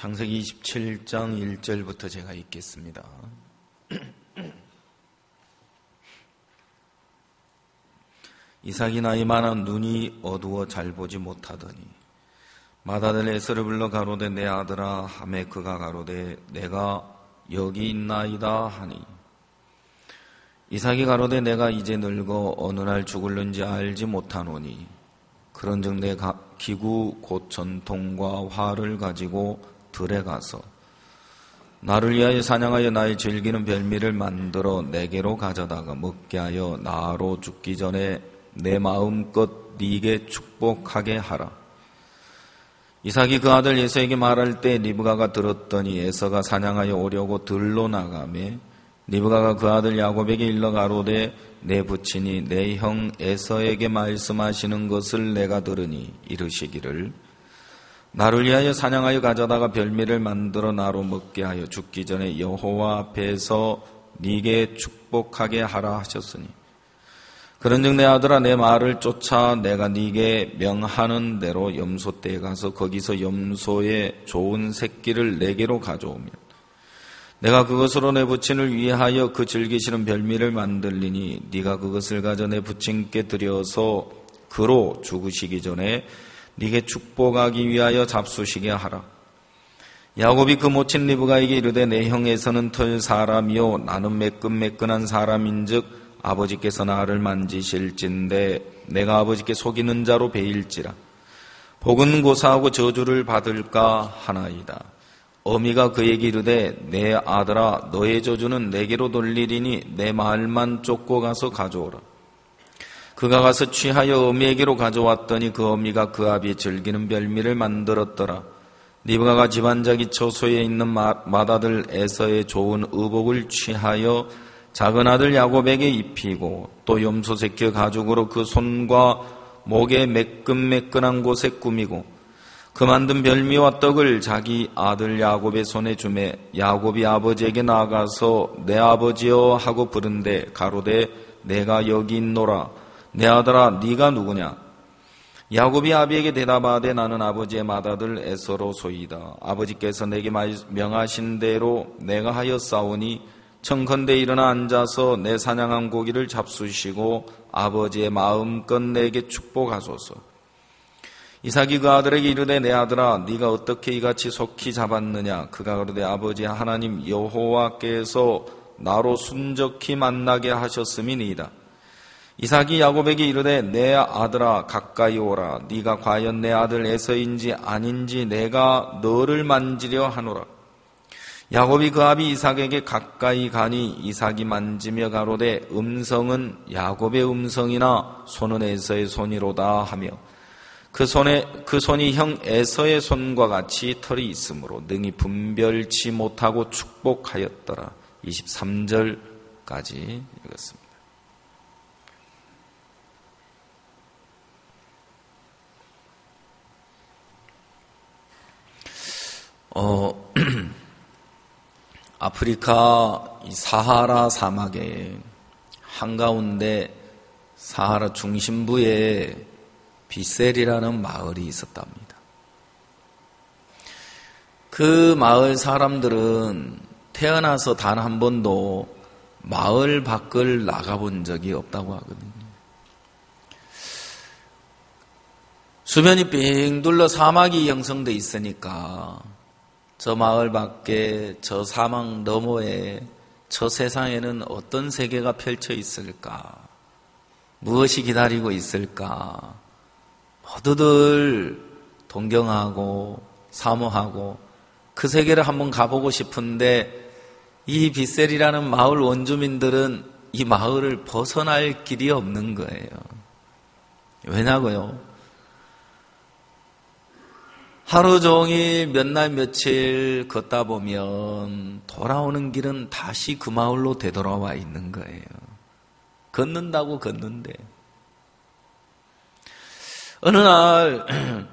창세기 27장 1절부터 제가 읽겠습니다. 이삭이 나이 많아 눈이 어두워 잘 보지 못하더니 맏아들 에서를 불러 가로되 내 아들아 하매 그가 가로되 내가 여기 있나이다 하니 이삭이 가로되 내가 이제 늙어 어느 날 죽을는지 알지 못하노니 그런즉 내 기구 곧 전통과 활을 가지고 들에 가서 나를 위하여 사냥하여 나의 즐기는 별미를 만들어 내게로 가져다가 먹게 하여 나로 죽기 전에 내 마음껏 네게 축복하게 하라. 이삭이 그 아들 에서에게 말할 때 리브가가 들었더니 에서가 사냥하여 오려고 들로 나가매 리브가가 그 아들 야곱에게 일러 가로되 내 부친이 내 형 에서에게 말씀하시는 것을 내가 들으니 이르시기를 나를 위하여 사냥하여 가져다가 별미를 만들어 나로 먹게 하여 죽기 전에 여호와 앞에서 네게 축복하게 하라 하셨으니 그런즉 내 아들아 내 말을 쫓아 내가 네게 명하는 대로 염소떼에 가서 거기서 염소의 좋은 새끼를 내게로 가져오면 내가 그것으로 내 부친을 위하여 그 즐기시는 별미를 만들리니 네가 그것을 가져 내 부친께 드려서 그로 죽으시기 전에 네게 축복하기 위하여 잡수시게 하라. 야곱이 그 모친 리브가에게 이르되 내 형에서는 털 사람이요 나는 매끈매끈한 사람인즉 아버지께서 나를 만지실진데 내가 아버지께 속이는 자로 베일지라. 복은 고사하고 저주를 받을까 하나이다. 어미가 그에게 이르되 내 아들아 너의 저주는 내게로 돌리리니 내 말만 쫓고 가서 가져오라. 그가 가서 취하여 어미에게로 가져왔더니 그 어미가 그 아비의 즐기는 별미를 만들었더라. 리브가가 집안자기 처소에 있는 맏아들 에서의 좋은 의복을 취하여 작은 아들 야곱에게 입히고 또 염소 새끼 가죽으로 그 손과 목에 매끈매끈한 곳에 꾸미고 그 만든 별미와 떡을 자기 아들 야곱의 손에 주매 야곱이 아버지에게 나아가서 내 아버지여 하고 부른데 가로되 내가 여기 있노라. 내 아들아 네가 누구냐? 야곱이 아비에게 대답하되 나는 아버지의 맏아들 에서로 소이다. 아버지께서 내게 명하신 대로 내가 하였사오니 청컨대 일어나 앉아서 내 사냥한 고기를 잡수시고 아버지의 마음껏 내게 축복하소서. 이삭이 그 아들에게 이르되 내 아들아 네가 어떻게 이같이 속히 잡았느냐? 그가 그러되 아버지 하나님 여호와께서 나로 순적히 만나게 하셨음이니이다. 이삭이 야곱에게 이르되 내 아들아 가까이 오라. 네가 과연 내 아들 에서인지 아닌지 내가 너를 만지려 하노라. 야곱이 그 아비 이삭에게 가까이 가니 이삭이 만지며 가로되 음성은 야곱의 음성이나 손은 에서의 손이로다 하며 그 손이 형 에서의 손과 같이 털이 있으므로 능히 분별치 못하고 축복하였더라. 23절까지 읽었습니다. 아프리카 사하라 사막의 한가운데 사하라 중심부에 비셀이라는 마을이 있었답니다. 그 마을 사람들은 태어나서 단 한 번도 마을 밖을 나가본 적이 없다고 하거든요. 주변이 빙 둘러 사막이 형성돼 있으니까 저 마을 밖에 저 사막 너머에 저 세상에는 어떤 세계가 펼쳐 있을까? 무엇이 기다리고 있을까? 모두들 동경하고 사모하고 그 세계를 한번 가보고 싶은데 이 비셀이라는 마을 원주민들은 이 마을을 벗어날 길이 없는 거예요. 왜냐고요? 하루 종일 몇 날 며칠 걷다 보면 돌아오는 길은 다시 그 마을로 되돌아와 있는 거예요. 걷는다고 걷는데 어느 날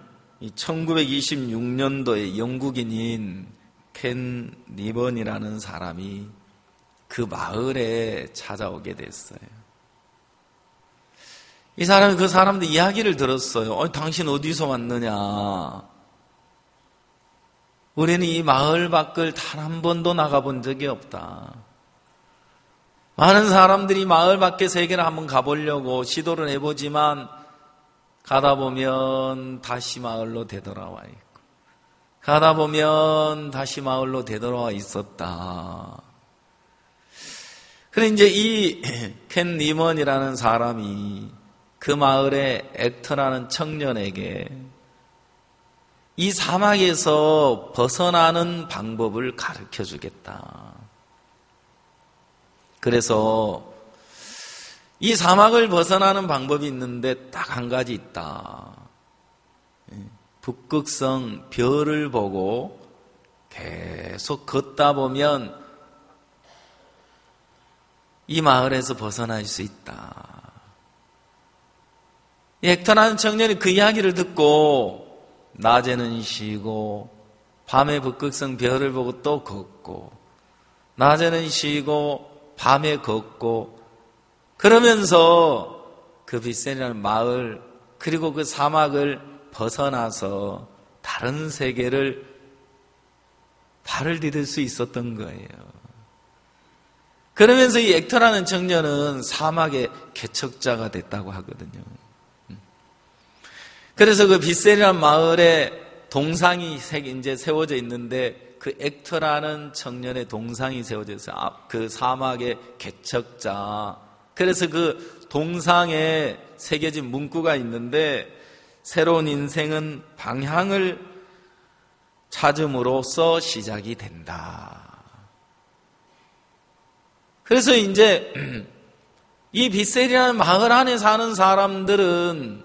1926년도에 영국인인 켄 리번이라는 사람이 그 마을에 찾아오게 됐어요. 이 사람이 그 사람들 이야기를 들었어요. 당신 어디서 왔느냐? 우리는 이 마을 밖을 단 한 번도 나가본 적이 없다. 많은 사람들이 마을 밖의 세계를 한번 가보려고 시도를 해보지만 가다 보면 다시 마을로 되돌아와 있고 가다 보면 다시 마을로 되돌아와 있었다. 그래 이제 이 켄 니먼이라는 사람이 그 마을의 액터라는 청년에게 이 사막에서 벗어나는 방법을 가르쳐 주겠다. 그래서 이 사막을 벗어나는 방법이 있는데 딱 한 가지 있다. 북극성 별을 보고 계속 걷다 보면 이 마을에서 벗어날 수 있다. 이 액터라는 청년이 그 이야기를 듣고 낮에는 쉬고 밤에 북극성 별을 보고 또 걷고 낮에는 쉬고 밤에 걷고 그러면서 그 빗셀이라는 마을 그리고 그 사막을 벗어나서 다른 세계를 발을 디딜 수 있었던 거예요. 그러면서 이 액터라는 청년은 사막의 개척자가 됐다고 하거든요. 그래서 그 빗셀이라는 마을에 동상이 이제 세워져 있는데 그 액터라는 청년의 동상이 세워져 있어요. 그 사막의 개척자. 그래서 그 동상에 새겨진 문구가 있는데 새로운 인생은 방향을 찾음으로써 시작이 된다. 그래서 이제 이 빗셀이라는 마을 안에 사는 사람들은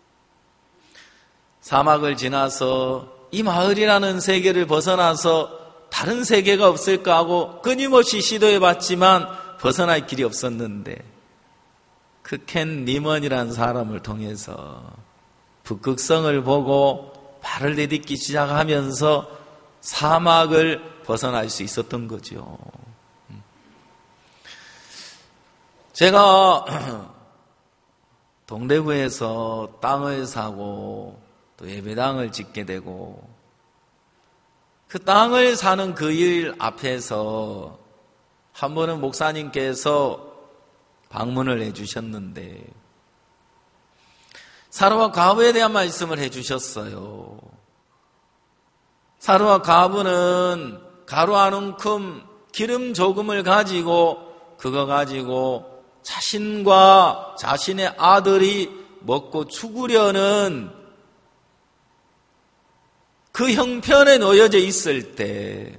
사막을 지나서 이 마을이라는 세계를 벗어나서 다른 세계가 없을까 하고 끊임없이 시도해봤지만 벗어날 길이 없었는데 그 켄 니먼이라는 사람을 통해서 북극성을 보고 발을 내딛기 시작하면서 사막을 벗어날 수 있었던 거죠. 제가 동대구에서 땅을 사고 또 예배당을 짓게 되고 그 땅을 사는 그 일 앞에서 한 번은 목사님께서 방문을 해주셨는데 사르와 과부에 대한 말씀을 해주셨어요. 사르와 과부는 가루 한 움큼 기름 조금을 가지고 그거 가지고 자신과 자신의 아들이 먹고 죽으려는 그 형편에 놓여져 있을 때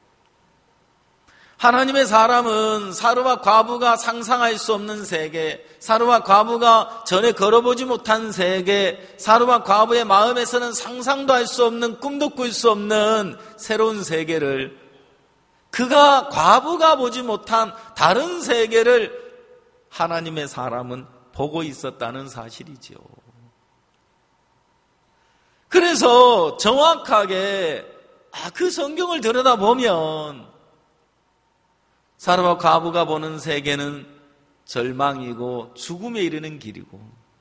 하나님의 사람은 사르와 과부가 상상할 수 없는 세계, 사르와 과부가 전에 걸어보지 못한 세계, 사르와 과부의 마음에서는 상상도 할 수 없는, 꿈도 꿀 수 없는 새로운 세계를 과부가 보지 못한 다른 세계를 하나님의 사람은 보고 있었다는 사실이죠. 그래서 정확하게 그 성경을 들여다보면 사르와 과부가 보는 세계는 절망이고 죽음에 이르는 길이고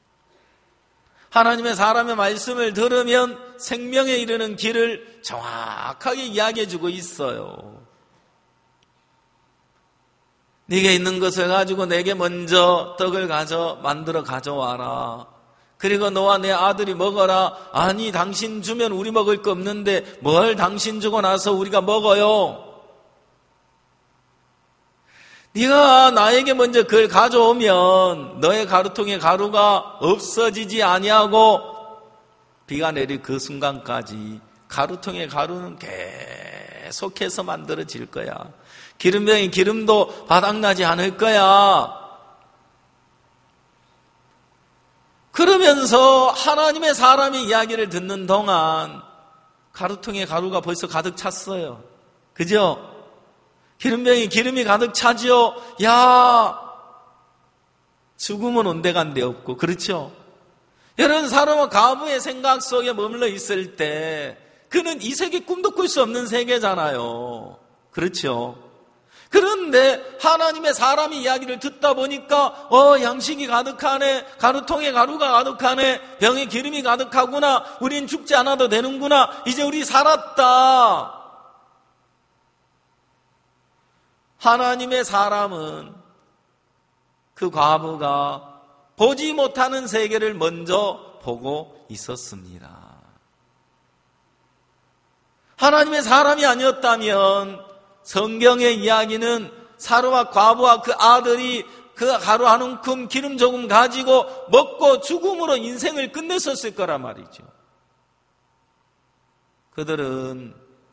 하나님의 사람의 말씀을 들으면 생명에 이르는 길을 정확하게 이야기해주고 있어요. 네게 있는 것을 가지고 내게 먼저 떡을 만들어 가져와라. 그리고 너와 내 아들이 먹어라. 아니 당신 주면 우리 먹을 거 없는데 뭘 당신 주고 나서 우리가 먹어요. 네가 나에게 먼저 그걸 가져오면 너의 가루통에 가루가 없어지지 아니하고 비가 내릴 그 순간까지 가루통에 가루는 계속해서 만들어질 거야. 기름병에 기름도 바닥나지 않을 거야. 그러면서 하나님의 사람이 이야기를 듣는 동안 가루통에 가루가 벌써 가득 찼어요. 그죠? 기름병에 기름이 가득 차지요. 야, 죽음은 온데간데 없고, 그렇죠? 여러분, 사람은 과부의 생각 속에 머물러 있을 때 그는 이 세계 꿈도 꿀 수 없는 세계잖아요. 그렇죠? 그런데 하나님의 사람이 이야기를 듣다 보니까 양식이 가득하네, 가루통에 가루가 가득하네, 병에 기름이 가득하구나, 우린 죽지 않아도 되는구나, 이제 우리 살았다. 하나님의 사람은 그 과부가 보지 못하는 세계를 먼저 보고 있었습니다. 하나님의 사람이 아니었다면 성경의 이야기는 사르와 과부와 그 아들이 그 가루 한 움큼 기름 조금 가지고 먹고 죽음으로 인생을 끝냈었을 거란 말이죠. 그들은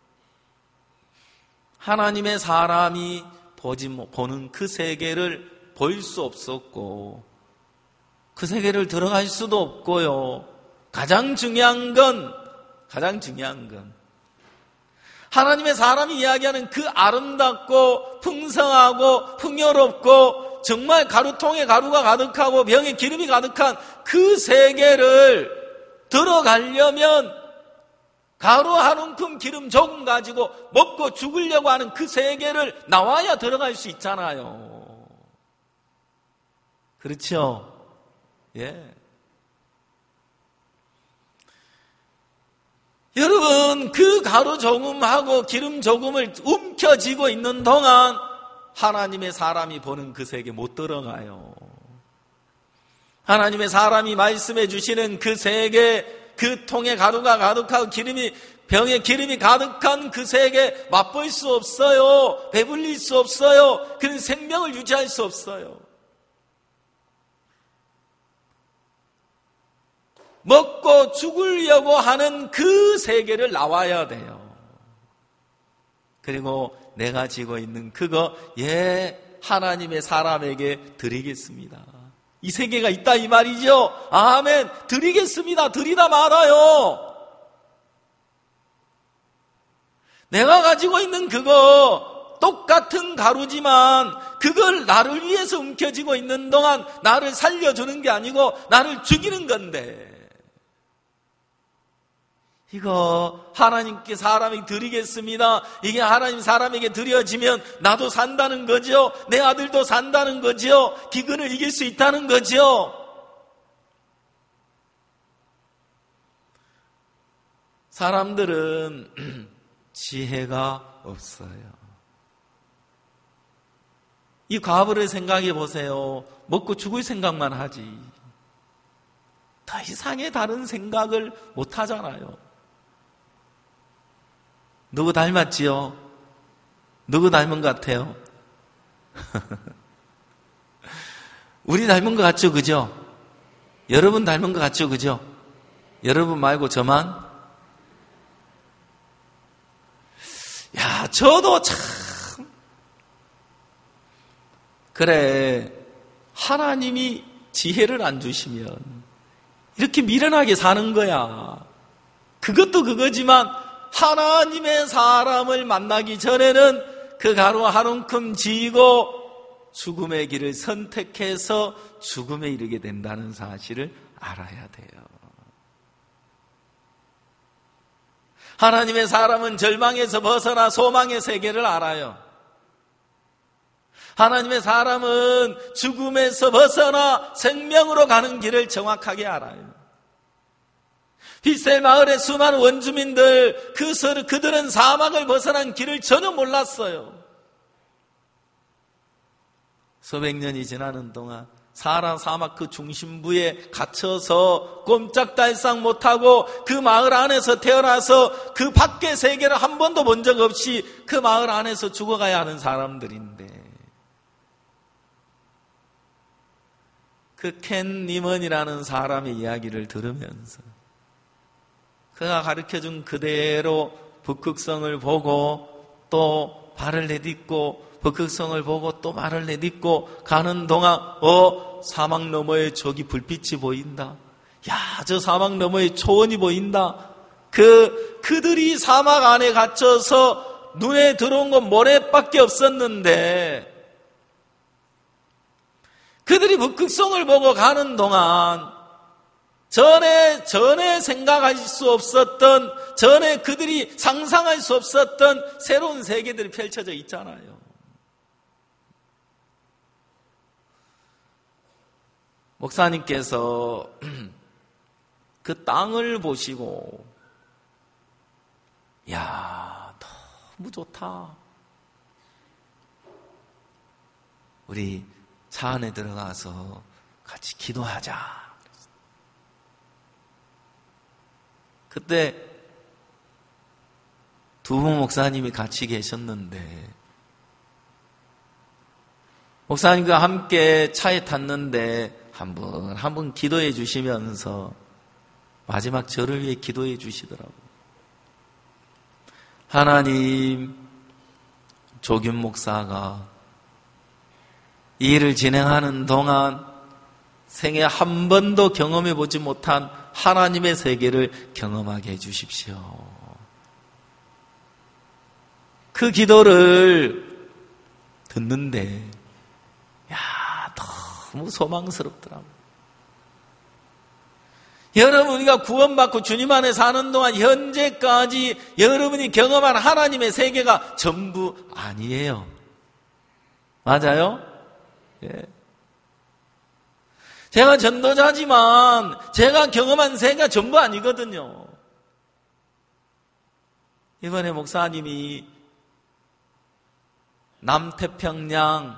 하나님의 사람이 보는 그 세계를 볼 수 없었고 그 세계를 들어갈 수도 없고요. 가장 중요한 건 하나님의 사람이 이야기하는 그 아름답고 풍성하고 풍요롭고 정말 가루통에 가루가 가득하고 병에 기름이 가득한 그 세계를 들어가려면 가루 한 움큼 기름 조금 가지고 먹고 죽으려고 하는 그 세계를 나와야 들어갈 수 있잖아요. 그렇죠? 예. 여러분, 그 가루 조금하고 기름 조금을 움켜쥐고 있는 동안 하나님의 사람이 보는 그 세계 못 들어가요. 하나님의 사람이 말씀해 주시는 그 세계, 그 통에 가루가 가득하고 병에 기름이 가득한 그 세계 맛볼 수 없어요. 배불릴 수 없어요. 그런 생명을 유지할 수 없어요. 먹고 죽으려고 하는 그 세계를 나와야 돼요. 그리고 내가 지고 있는 그거 하나님의 사람에게 드리겠습니다. 이 세계가 있다 이 말이죠. 아멘. 드리겠습니다. 드리다 말아요. 내가 가지고 있는 그거 똑같은 가루지만 그걸 나를 위해서 움켜쥐고 있는 동안 나를 살려주는 게 아니고 나를 죽이는 건데 이거 하나님께 사람에게 드리겠습니다. 이게 하나님 사람에게 드려지면 나도 산다는 거죠. 내 아들도 산다는 거죠. 기근을 이길 수 있다는 거죠. 사람들은 지혜가 없어요. 이 과부를 생각해 보세요. 먹고 죽을 생각만 하지. 더 이상의 다른 생각을 못 하잖아요. 누구 닮았지요? 누구 닮은 것 같아요? 우리 닮은 것 같죠? 그죠? 여러분 닮은 것 같죠? 그죠? 여러분 말고 저만? 야, 저도 참 그래, 하나님이 지혜를 안 주시면 이렇게 미련하게 사는 거야. 그것도 그거지만 하나님의 사람을 만나기 전에는 그 가루 한 움큼 지고 죽음의 길을 선택해서 죽음에 이르게 된다는 사실을 알아야 돼요. 하나님의 사람은 절망에서 벗어나 소망의 세계를 알아요. 하나님의 사람은 죽음에서 벗어나 생명으로 가는 길을 정확하게 알아요. 빗셀 마을의 수많은 원주민들, 그들은 사막을 벗어난 길을 전혀 몰랐어요. 수백 년이 지나는 동안 사하라 사막 그 중심부에 갇혀서 꼼짝달싹 못하고 그 마을 안에서 태어나서 그 밖의 세계를 한 번도 본 적 없이 그 마을 안에서 죽어가야 하는 사람들인데 그 켄 니먼이라는 사람의 이야기를 들으면서 그가 가르쳐준 그대로 북극성을 보고 또 발을 내딛고 북극성을 보고 또 발을 내딛고 가는 동안 사막 너머에 저기 불빛이 보인다. 야, 저 사막 너머에 초원이 보인다. 그들이 사막 안에 갇혀서 눈에 들어온 건 모래밖에 없었는데 그들이 북극성을 보고 가는 동안 전에 생각할 수 없었던, 전에 그들이 상상할 수 없었던 새로운 세계들이 펼쳐져 있잖아요. 목사님께서 그 땅을 보시고, 야, 너무 좋다. 우리 차 안에 들어가서 같이 기도하자. 그때 두 분 목사님이 같이 계셨는데 목사님과 함께 차에 탔는데 한 분 기도해 주시면서 마지막 저를 위해 기도해 주시더라고요. 하나님, 조균 목사가 이 일을 진행하는 동안 생애 한 번도 경험해 보지 못한 하나님의 세계를 경험하게 해 주십시오. 그 기도를 듣는데 너무 소망스럽더라고요. 여러분, 우리가 구원받고 주님 안에 사는 동안 현재까지 여러분이 경험한 하나님의 세계가 전부 아니에요. 맞아요? 예. 제가 전도자지만 제가 경험한 세계가 전부 아니거든요. 이번에 목사님이 남태평양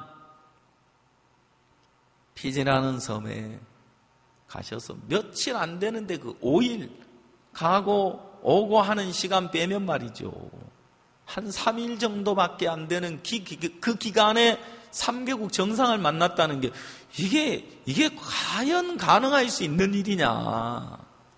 피지라는 섬에 가셔서 며칠 안 되는데 그 5일 가고 오고 하는 시간 빼면 말이죠. 한 3일 정도밖에 안 되는 그 기간에 3개국 정상을 만났다는 게 이게 과연 가능할 수 있는 일이냐.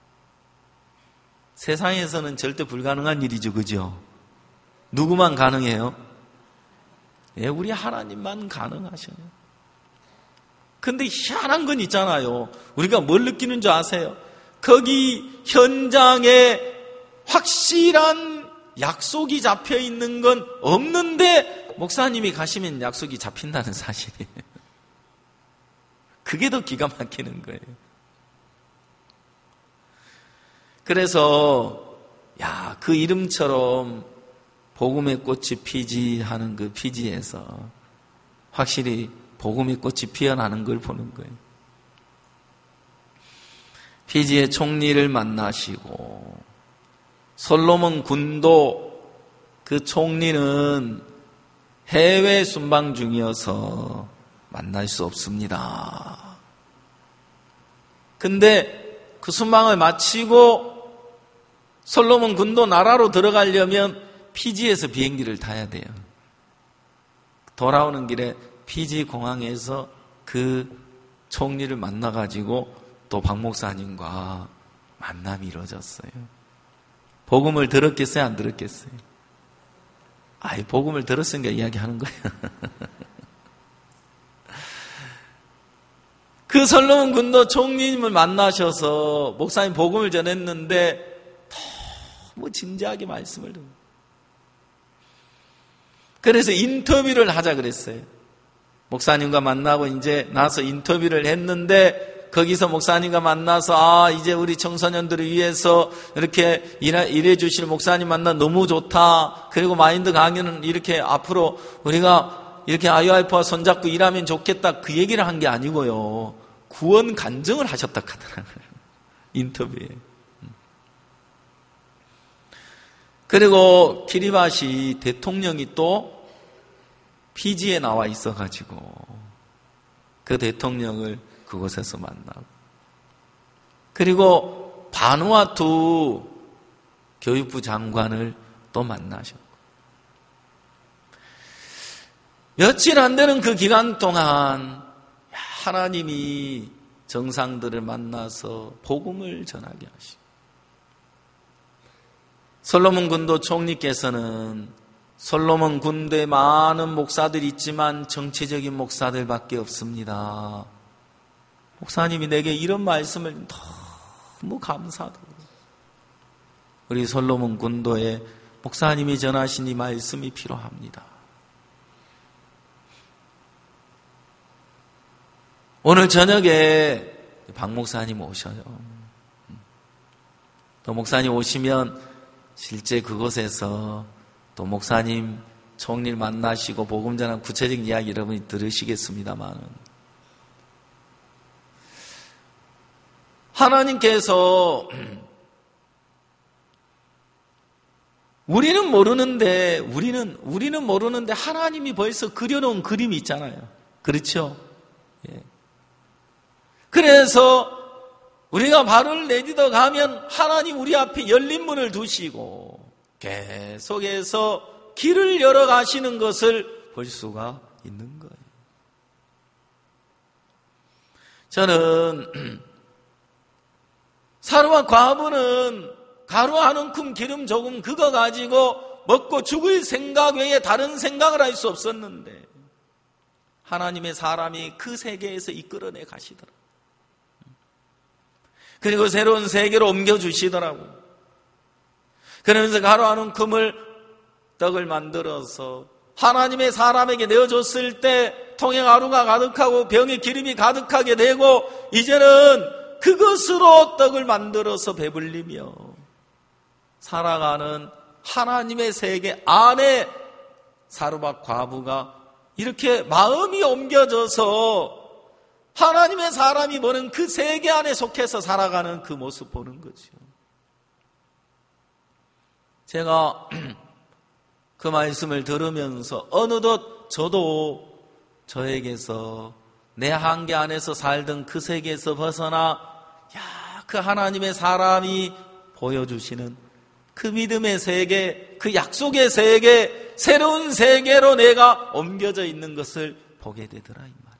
세상에서는 절대 불가능한 일이죠. 그죠? 누구만 가능해요? 예, 우리 하나님만 가능하셔요. 근데 희한한 건 있잖아요. 우리가 뭘 느끼는 줄 아세요? 거기 현장에 확실한 약속이 잡혀 있는 건 없는데 목사님이 가시면 약속이 잡힌다는 사실이에요. 그게 더 기가 막히는 거예요. 그래서 그 이름처럼 복음의 꽃이 피지 하는 그 피지에서 확실히 복음의 꽃이 피어나는 걸 보는 거예요. 피지의 총리를 만나시고 솔로몬 군도 그 총리는 해외 순방 중이어서 만날 수 없습니다. 근데 그 순방을 마치고 솔로몬 군도 나라로 들어가려면 피지에서 비행기를 타야 돼요. 돌아오는 길에 피지 공항에서 그 총리를 만나가지고 또 박 목사님과 만남이 이루어졌어요. 복음을 들었겠어요? 안 들었겠어요? 복음을 들었으니까 이야기하는 거예요. 그 솔로몬 군도 총리님을 만나셔서 목사님 복음을 전했는데 너무 진지하게 말씀을 듣는. 그래서 인터뷰를 하자 그랬어요. 목사님과 만나고 이제 나서 인터뷰를 했는데 거기서 목사님과 만나서 이제 우리 청소년들을 위해서 이렇게 일해 주실 목사님 만나 너무 좋다. 그리고 마인드 강의는 이렇게 앞으로 우리가 이렇게 IOIF와 손잡고 일하면 좋겠다. 그 얘기를 한 게 아니고요. 구원 간증을 하셨다 하더라고요. 인터뷰에. 그리고 키리바시 대통령이 또 피지에 나와 있어가지고 그 대통령을 그곳에서 만나고, 그리고 바누아투 교육부 장관을 또 만나셨고, 며칠 안 되는 그 기간 동안 하나님이 정상들을 만나서 복음을 전하게 하시고, 솔로몬 군도 총리께서는 솔로몬 군대에 많은 목사들이 있지만 정치적인 목사들밖에 없습니다. 목사님이 내게 이런 말씀을 너무 감사하더라고요. 우리 솔로몬 군도에 목사님이 전하신 이 말씀이 필요합니다. 오늘 저녁에 박 목사님 오셔요. 또 목사님 오시면 실제 그곳에서 또 목사님 총리를 만나시고 복음 전한 구체적인 이야기 여러분이 들으시겠습니다만, 하나님께서 우리는 모르는데 하나님이 벌써 그려놓은 그림이 있잖아요. 그렇죠? 예. 그래서 우리가 발을 내딛어 가면 하나님 우리 앞에 열린 문을 두시고 계속해서 길을 열어 가시는 것을 볼 수가 있는 거예요. 저는 사르와 과부는 가루 한 움큼 기름 조금 그거 가지고 먹고 죽을 생각 외에 다른 생각을 할 수 없었는데 하나님의 사람이 그 세계에서 이끌어내 가시더라. 그리고 새로운 세계로 옮겨주시더라고. 그러면서 가루 한 움큼을 떡을 만들어서 하나님의 사람에게 내어줬을 때 통에 가루가 가득하고 병에 기름이 가득하게 되고 이제는 그것으로 떡을 만들어서 배불리며 살아가는 하나님의 세계 안에 사르밧 과부가 이렇게 마음이 옮겨져서 하나님의 사람이 보는 그 세계 안에 속해서 살아가는 그 모습 보는 거죠. 제가 그 말씀을 들으면서 어느덧 저도 저에게서 내 한계 안에서 살던 그 세계에서 벗어나 그 하나님의 사람이 보여주시는 그 믿음의 세계, 그 약속의 세계, 새로운 세계로 내가 옮겨져 있는 것을 보게 되더라 이 말입니다.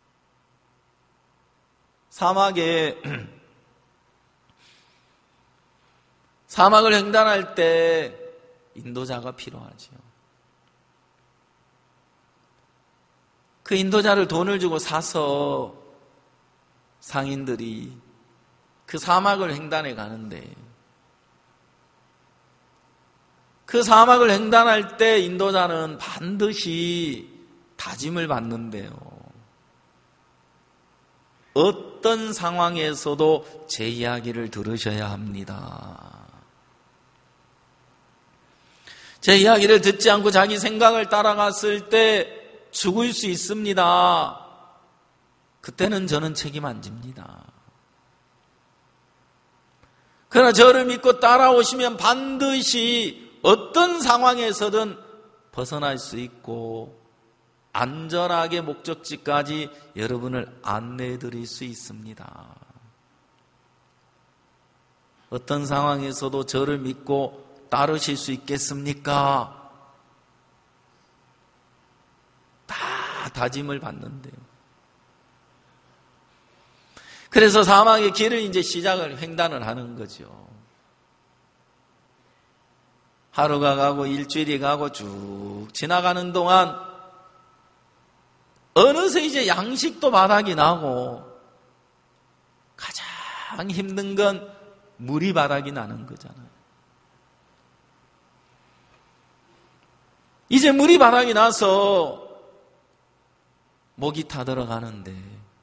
사막을 횡단할 때 인도자가 필요하지요. 그 인도자를 돈을 주고 사서 상인들이 그 사막을 횡단해 가는데 그 사막을 횡단할 때 인도자는 반드시 다짐을 받는데요. 어떤 상황에서도 제 이야기를 들으셔야 합니다. 제 이야기를 듣지 않고 자기 생각을 따라갔을 때 죽을 수 있습니다. 그때는 저는 책임 안 집니다. 그러나 저를 믿고 따라오시면 반드시 어떤 상황에서든 벗어날 수 있고 안전하게 목적지까지 여러분을 안내해 드릴 수 있습니다. 어떤 상황에서도 저를 믿고 따르실 수 있겠습니까? 다 다짐을 받는데요. 그래서 사막의 길을 이제 시작을 횡단을 하는 거죠. 하루가 가고 일주일이 가고 쭉 지나가는 동안 어느새 이제 양식도 바닥이 나고 가장 힘든 건 물이 바닥이 나는 거잖아요. 이제 물이 바닥이 나서 목이 타들어가는데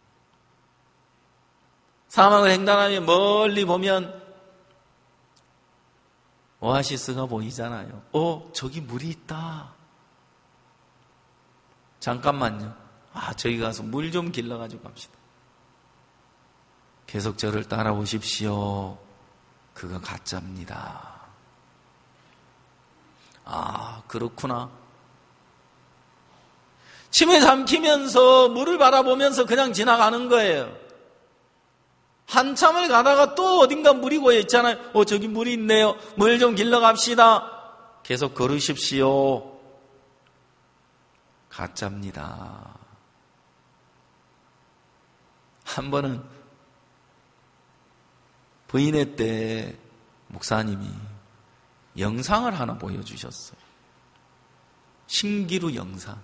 사막을 횡단하며 멀리 보면 오아시스가 보이잖아요. 저기 물이 있다. 잠깐만요. 저기 가서 물 좀 길러가지고 갑시다. 계속 저를 따라오십시오. 그거 가짜입니다. 그렇구나. 침을 삼키면서 물을 바라보면서 그냥 지나가는 거예요. 한참을 가다가 또 어딘가 물이 고여 있잖아요. 저기 물이 있네요. 물 좀 길러 갑시다. 계속 걸으십시오. 가짜입니다. 한 번은 부인회 때 목사님이 영상을 하나 보여주셨어요. 신기루 영상.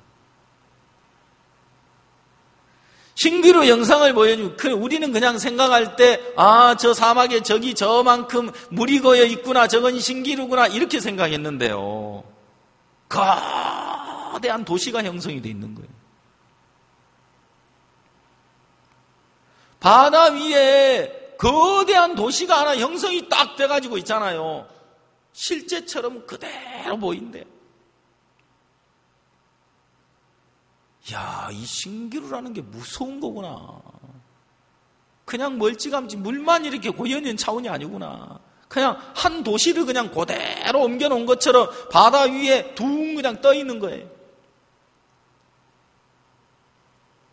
신기루 영상을 보여주고 우리는 그냥 생각할 때 저 사막에 저기 저만큼 물이 고여 있구나. 저건 신기루구나. 이렇게 생각했는데요. 거대한 도시가 형성이 되어 있는 거예요. 바다 위에 거대한 도시가 하나 형성이 딱 돼가지고 있잖아요. 실제처럼 그대로 보인대요. 이 신기루라는 게 무서운 거구나. 그냥 멀찌감치 물만 이렇게 고여있는 차원이 아니구나. 그냥 한 도시를 그냥 그대로 옮겨놓은 것처럼 바다 위에 둥 그냥 떠 있는 거예요.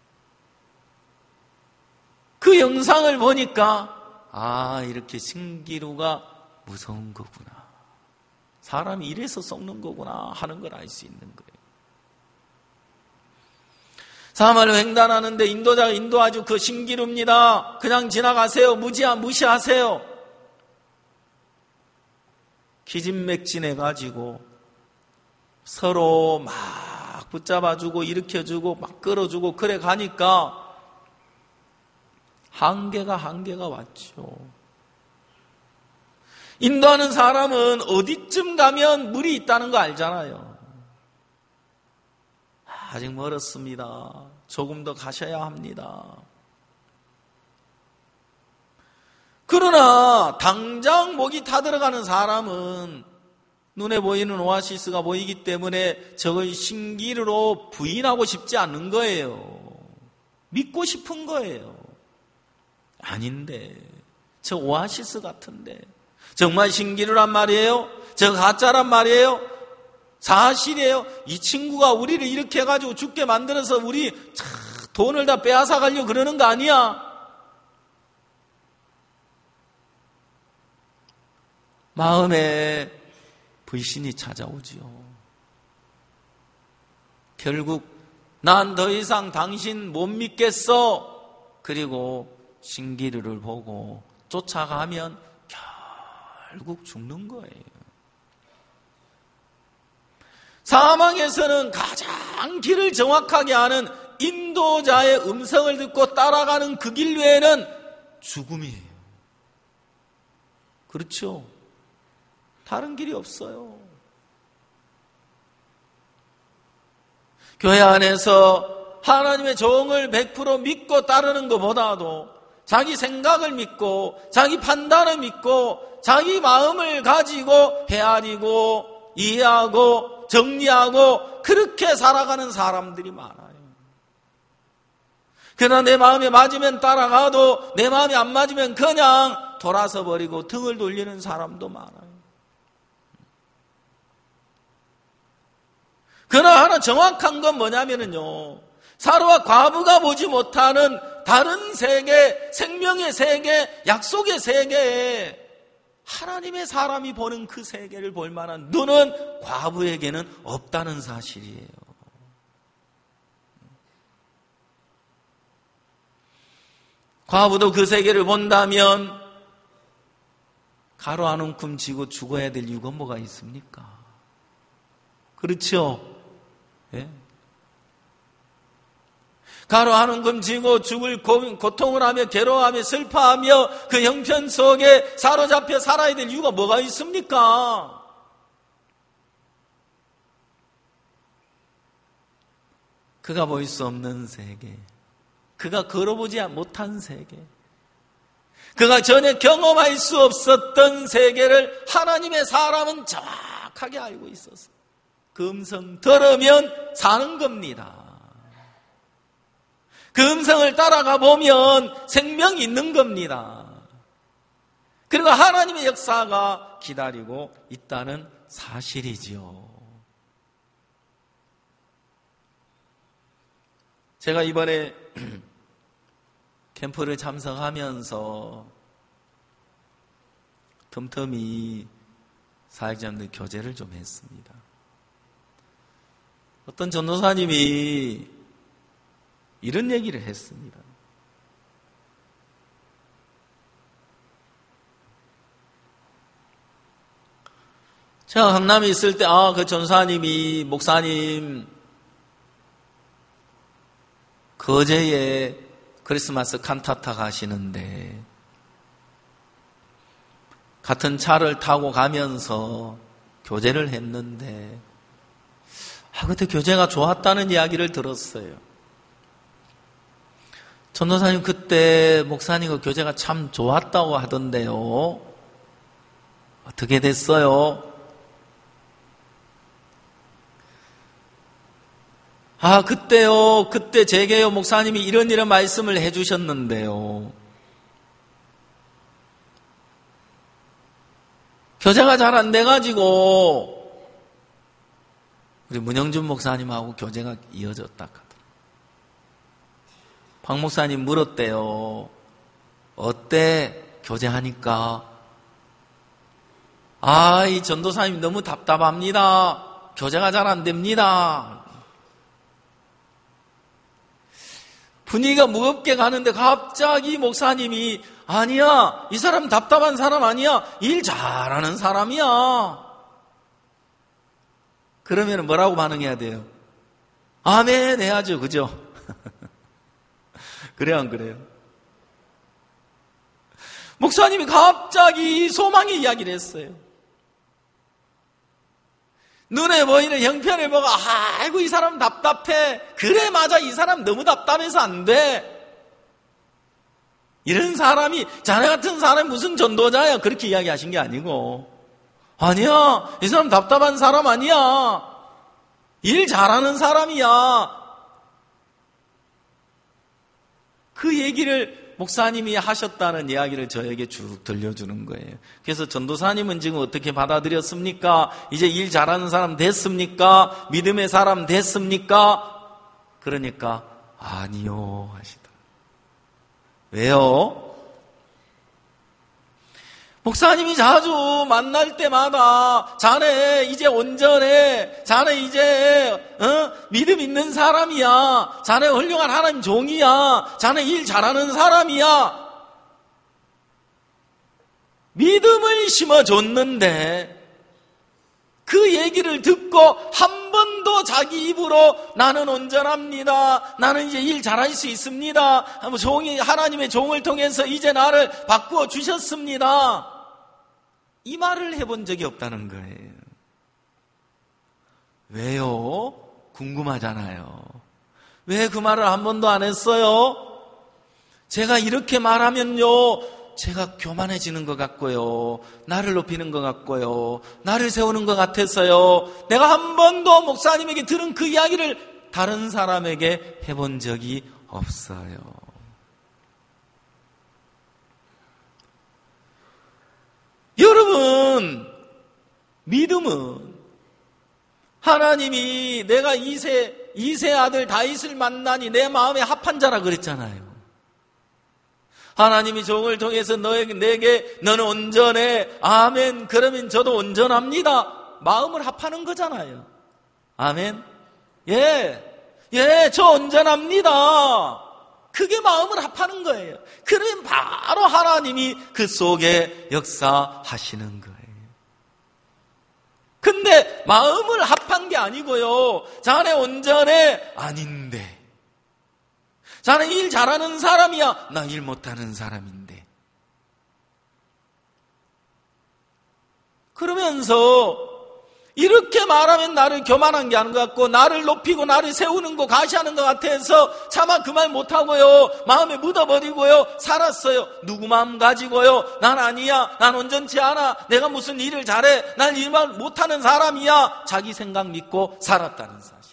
그 영상을 보니까 이렇게 신기루가 무서운 거구나. 사람이 이래서 썩는 거구나 하는 걸 알 수 있는 거예요. 사마를 횡단하는데 인도자가 인도하죠. 그 신기루입니다. 그냥 지나가세요. 무시하세요. 기진맥진해가지고 서로 막 붙잡아주고 일으켜주고 막 끌어주고 그래 가니까 한계가 왔죠. 인도하는 사람은 어디쯤 가면 물이 있다는 거 알잖아요. 아직 멀었습니다. 조금 더 가셔야 합니다. 그러나 당장 목이 타들어가는 사람은 눈에 보이는 오아시스가 보이기 때문에 저걸 신기루로 부인하고 싶지 않는 거예요. 믿고 싶은 거예요. 아닌데, 저 오아시스 같은데, 정말 신기루란 말이에요? 저 가짜란 말이에요? 사실이에요? 이 친구가 우리를 이렇게 해가지고 죽게 만들어서 우리 돈을 다 빼앗아 가려고 그러는 거 아니야? 마음에 불신이 찾아오지요. 결국 난 더 이상 당신 못 믿겠어. 그리고 신기루를 보고 쫓아가면 결국 죽는 거예요. 사망에서는 가장 길을 정확하게 아는 인도자의 음성을 듣고 따라가는 그 길 외에는 죽음이에요. 그렇죠? 다른 길이 없어요. 교회 안에서 하나님의 종을 100% 믿고 따르는 것보다도 자기 생각을 믿고 자기 판단을 믿고 자기 마음을 가지고 헤아리고 이해하고 정리하고 그렇게 살아가는 사람들이 많아요. 그러나 내 마음에 맞으면 따라가도 내 마음에 안 맞으면 그냥 돌아서 버리고 등을 돌리는 사람도 많아요. 그러나 하나 정확한 건 뭐냐면요, 사로와 과부가 보지 못하는 다른 세계, 생명의 세계, 약속의 세계에 하나님의 사람이 보는 그 세계를 볼 만한 눈은 과부에게는 없다는 사실이에요. 과부도 그 세계를 본다면 가루 한 움큼 쥐고 죽어야 될 이유가 뭐가 있습니까? 그렇죠? 예? 가루 한 움큼 쥐고 죽을 고통을 하며 괴로워하며 슬퍼하며 그 형편 속에 사로잡혀 살아야 될 이유가 뭐가 있습니까? 그가 볼 수 없는 세계, 그가 걸어보지 못한 세계, 그가 전혀 경험할 수 없었던 세계를 하나님의 사람은 정확하게 알고 있었어요. 그 음성 들으면 사는 겁니다. 그 음성을 따라가 보면 생명이 있는 겁니다. 그리고 하나님의 역사가 기다리고 있다는 사실이지요. 제가 이번에 캠프를 참석하면서 틈틈이 사역자님들 교제를 좀 했습니다. 어떤 전도사님이 이런 얘기를 했습니다. 제가 강남에 있을 때, 그 전사님이, 목사님, 거제에 크리스마스 칸타타 가시는데, 같은 차를 타고 가면서 교제를 했는데, 그때 교제가 좋았다는 이야기를 들었어요. 전도사님 그때 목사님과 교제가 참 좋았다고 하던데요. 어떻게 됐어요? 그때요. 그때 제게요. 목사님이 이런 말씀을 해주셨는데요. 교제가 잘 안 돼가지고 우리 문영준 목사님하고 교제가 이어졌다 하더라고요. 박 목사님 물었대요. 어때? 교제하니까. 이 전도사님 너무 답답합니다. 교제가 잘 안 됩니다. 분위기가 무겁게 가는데 갑자기 목사님이 아니야, 이 사람 답답한 사람 아니야, 일 잘하는 사람이야. 그러면 뭐라고 반응해야 돼요? 아멘 해야죠, 그죠? 그래요, 안 그래요? 목사님이 갑자기 소망의 이야기를 했어요. 눈에 보이는 형편을 보고 아이고 이 사람 답답해. 그래 맞아, 이 사람 너무 답답해서 안 돼. 이런 사람이, 자네 같은 사람이 무슨 전도자야, 그렇게 이야기하신 게 아니고, 아니야, 이 사람 답답한 사람 아니야, 일 잘하는 사람이야. 그 얘기를 목사님이 하셨다는 이야기를 저에게 쭉 들려주는 거예요. 그래서 전도사님은 지금 어떻게 받아들였습니까? 이제 일 잘하는 사람 됐습니까? 믿음의 사람 됐습니까? 그러니까 아니요 하시더라고요. 왜요? 목사님이 자주 만날 때마다 자네 이제 온전해, 자네 이제 믿음 있는 사람이야, 자네 훌륭한 하나님 종이야, 자네 일 잘하는 사람이야, 믿음을 심어줬는데 그 얘기를 듣고 한 번도 자기 입으로 나는 온전합니다, 나는 이제 일 잘할 수 있습니다, 하나님의 종을 통해서 이제 나를 바꾸어 주셨습니다, 이 말을 해본 적이 없다는 거예요. 왜요? 궁금하잖아요. 왜 그 말을 한 번도 안 했어요? 제가 이렇게 말하면요, 제가 교만해지는 것 같고요, 나를 높이는 것 같고요, 나를 세우는 것 같아서요, 내가 한 번도 목사님에게 들은 그 이야기를 다른 사람에게 해본 적이 없어요. 여러분, 믿음은 하나님이 내가 이세 아들 다윗을 만나니 내 마음에 합한 자라 그랬잖아요. 하나님이 종을 통해서 내게 너는 온전해, 아멘, 그러면 저도 온전합니다, 마음을 합하는 거잖아요. 아멘. 저 온전합니다, 그게 마음을 합하는 거예요. 그러면 바로 하나님이 그 속에 역사하시는 거예요. 근데 마음을 합한 게 아니고요, 자네 온전해, 아닌데, 자네 일 잘하는 사람이야, 나 일 못하는 사람인데, 그러면서 이렇게 말하면 나를 교만한 게 아닌 것 같고, 나를 높이고 나를 세우는 거 가시하는 것 같아서 차마 그 말 못하고요, 마음에 묻어버리고요 살았어요. 누구 마음 가지고요, 난 아니야, 난 온전치 않아, 내가 무슨 일을 잘해, 난 일만 못하는 사람이야, 자기 생각 믿고 살았다는 사실.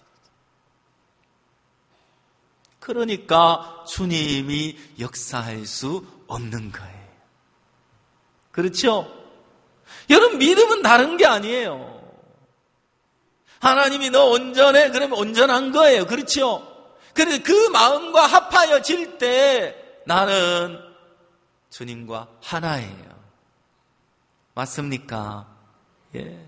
그러니까 주님이 역사할 수 없는 거예요. 그렇죠? 여러분, 믿음은 다른 게 아니에요. 하나님이 너 온전해, 그러면 온전한 거예요. 그렇죠? 그래서 그 마음과 합하여질 때 나는 주님과 하나예요. 맞습니까? 예.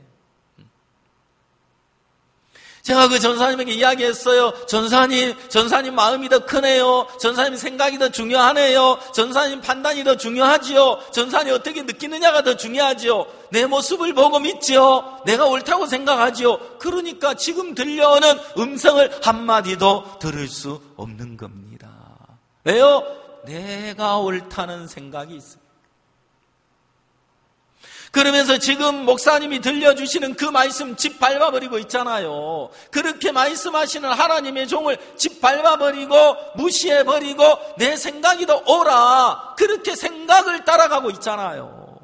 제가 그 전사님에게 이야기했어요. 전사님 마음이 더 크네요. 전사님 생각이 더 중요하네요. 전사님 판단이 더 중요하지요. 전사님 어떻게 느끼느냐가 더 중요하지요. 내 모습을 보고 믿지요. 내가 옳다고 생각하지요. 그러니까 지금 들려오는 음성을 한마디도 들을 수 없는 겁니다. 왜요? 내가 옳다는 생각이 있어요. 그러면서 지금 목사님이 들려주시는 그 말씀 짓밟아버리고 있잖아요. 그렇게 말씀하시는 하나님의 종을 짓밟아버리고 무시해버리고 내 생각이 더 옳아, 그렇게 생각을 따라가고 있잖아요.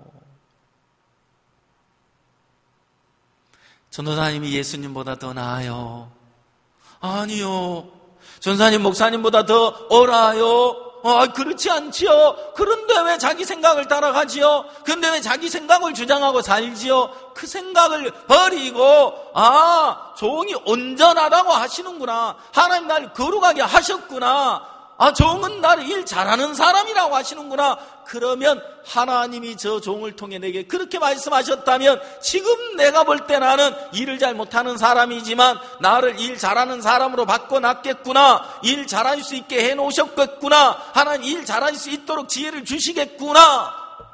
전도사님이 예수님보다 더 나아요? 아니요. 전사님 목사님보다 더 옳아요? 그렇지 않지요. 그런데 왜 자기 생각을 따라가지요? 그런데 왜 자기 생각을 주장하고 살지요? 그 생각을 버리고 종이 온전하다고 하시는구나, 하나님 날 거룩하게 하셨구나, 종은 나를 일 잘하는 사람이라고 하시는구나. 그러면 하나님이 저 종을 통해 내게 그렇게 말씀하셨다면 지금 내가 볼 때 나는 일을 잘 못하는 사람이지만 나를 일 잘하는 사람으로 바꿔놨겠구나. 일 잘할 수 있게 해놓으셨겠구나. 하나님 일 잘할 수 있도록 지혜를 주시겠구나.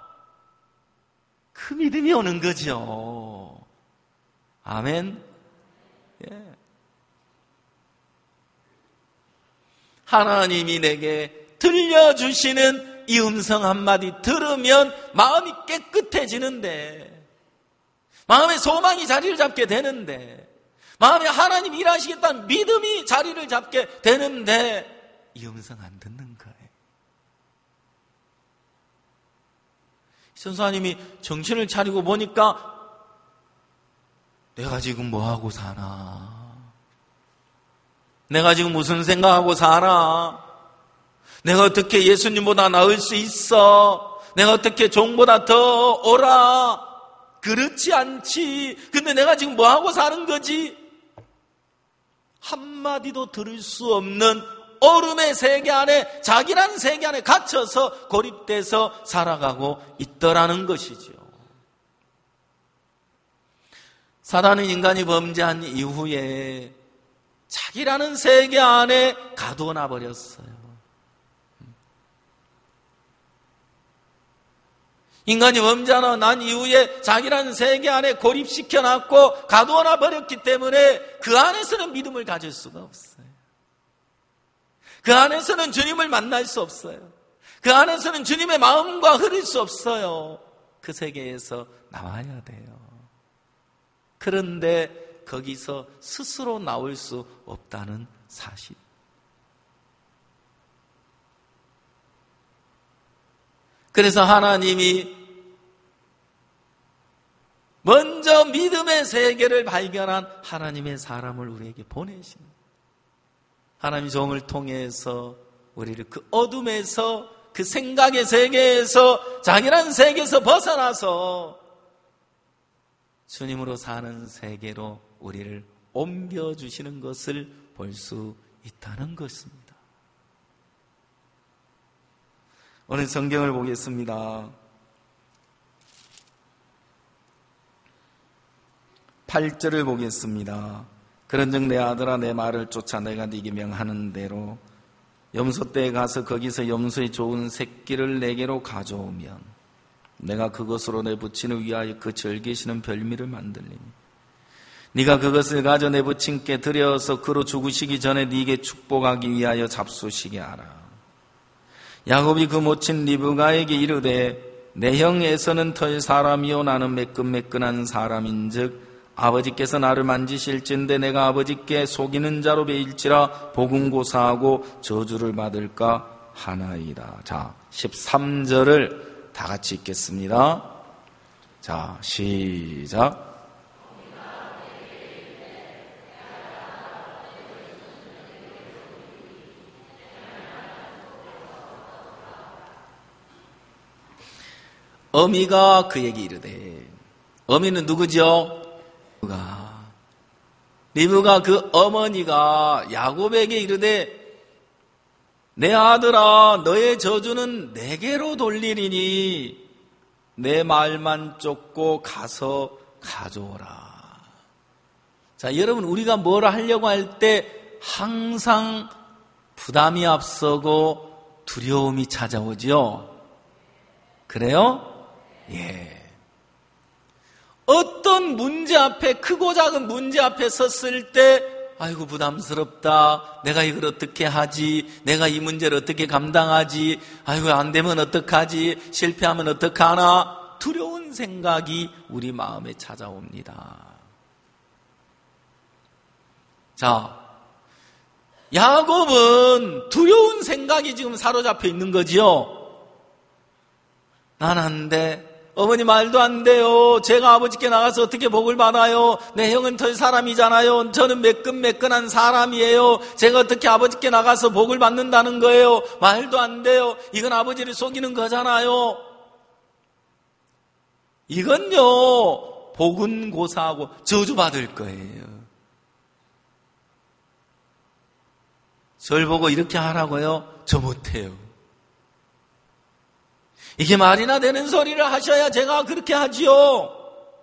그 믿음이 오는 거죠. 아멘. 예. 하나님이 내게 들려주시는 이 음성 한마디 들으면 마음이 깨끗해지는데, 마음의 소망이 자리를 잡게 되는데, 마음에 하나님 일하시겠다는 믿음이 자리를 잡게 되는데 이 음성 안 듣는 거예요. 선사님이 정신을 차리고 보니까 내가 지금 뭐하고 사나? 내가 지금 무슨 생각하고 살아? 내가 어떻게 예수님보다 나을 수 있어? 내가 어떻게 종보다 더 오라? 그렇지 않지. 근데 내가 지금 뭐하고 사는 거지? 한마디도 들을 수 없는 얼음의 세계 안에, 자기라는 세계 안에 갇혀서 고립돼서 살아가고 있더라는 것이죠. 사단은 인간이 범죄한 이후에 자기라는 세계 안에 가둬놔 버렸어요. 인간이 범죄하고 난 이후에 자기라는 세계 안에 고립시켜놨고 가둬놔 버렸기 때문에 그 안에서는 믿음을 가질 수가 없어요. 그 안에서는 주님을 만날 수 없어요. 그 안에서는 주님의 마음과 흐를 수 없어요. 그 세계에서 나와야 돼요. 그런데 거기서 스스로 나올 수 없다는 사실. 그래서 하나님이 먼저 믿음의 세계를 발견한 하나님의 사람을 우리에게 보내십니다. 하나님 종을 통해서 우리를 그 어둠에서, 그 생각의 세계에서, 자기라는 세계에서 벗어나서 주님으로 사는 세계로 우리를 옮겨주시는 것을 볼 수 있다는 것입니다. 오늘 성경을 보겠습니다. 8절을 보겠습니다. 그런즉 내 아들아, 내 말을 쫓아 내가 네게 명하는 대로 염소떼에 가서 거기서 염소의 좋은 새끼를 내게로 가져오면 내가 그것으로 내 부친을 위하여 그 절개시는 별미를 만들리니 네가 그것을 가져 내 부친께 드려서 그로 죽으시기 전에 네게 축복하기 위하여 잡수시게 하라. 야곱이 그 모친 리브가에게 이르되 내 형 에서는 털 사람이요 나는 매끈매끈한 사람인즉 아버지께서 나를 만지실진데 내가 아버지께 속이는 자로 베일지라 복음고사하고 저주를 받을까 하나이다. 자, 13절을 다 같이 읽겠습니다. 자, 시작. 어미가 그에게 이르되, 어미는 누구죠? 리브가 그 어머니가 야곱에게 이르되 내 아들아, 너의 저주는 내게로 돌리리니 내 말만 쫓고 가서 가져오라. 자, 여러분, 우리가 뭘 하려고 할 때 항상 부담이 앞서고 두려움이 찾아오죠. 그래요? 예. 어떤 문제 앞에, 크고 작은 문제 앞에 섰을 때 아이고 부담스럽다, 내가 이걸 어떻게 하지, 내가 이 문제를 어떻게 감당하지, 아이고 안 되면 어떡하지, 실패하면 어떡하나, 두려운 생각이 우리 마음에 찾아옵니다. 자, 야곱은 두려운 생각이 지금 사로잡혀 있는 거지요. 난 안 돼. 어머니 말도 안 돼요. 제가 아버지께 나가서 어떻게 복을 받아요? 내 형은 털 사람이잖아요. 저는 매끈매끈한 사람이에요. 제가 어떻게 아버지께 나가서 복을 받는다는 거예요? 말도 안 돼요. 이건 아버지를 속이는 거잖아요. 이건요, 복은 고사하고 저주받을 거예요. 절 보고 이렇게 하라고요? 저 못해요. 이게 말이나 되는 소리를 하셔야 제가 그렇게 하지요.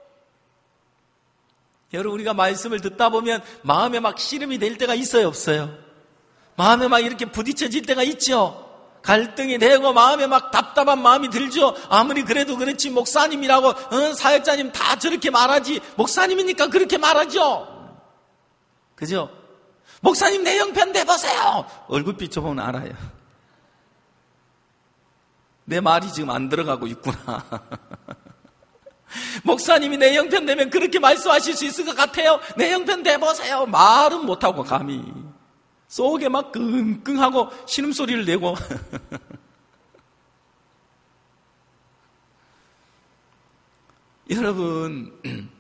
여러분, 우리가 말씀을 듣다 보면 마음에 막 씨름이 될 때가 있어요, 없어요? 마음에 막 이렇게 부딪혀질 때가 있죠. 갈등이 되고 마음에 막 답답한 마음이 들죠. 아무리 그래도 그렇지 목사님이라고 사역자님 다 저렇게 말하지 목사님이니까 그렇게 말하죠. 그죠? 목사님 내 형편 내보세요. 얼굴 비춰보면 알아요. 내 말이 지금 안 들어가고 있구나. 목사님이 내 형편 내면 그렇게 말씀하실 수 있을 것 같아요. 내 형편 내보세요. 말은 못하고 감히 속에 막 끙끙하고 신음소리를 내고 여러분,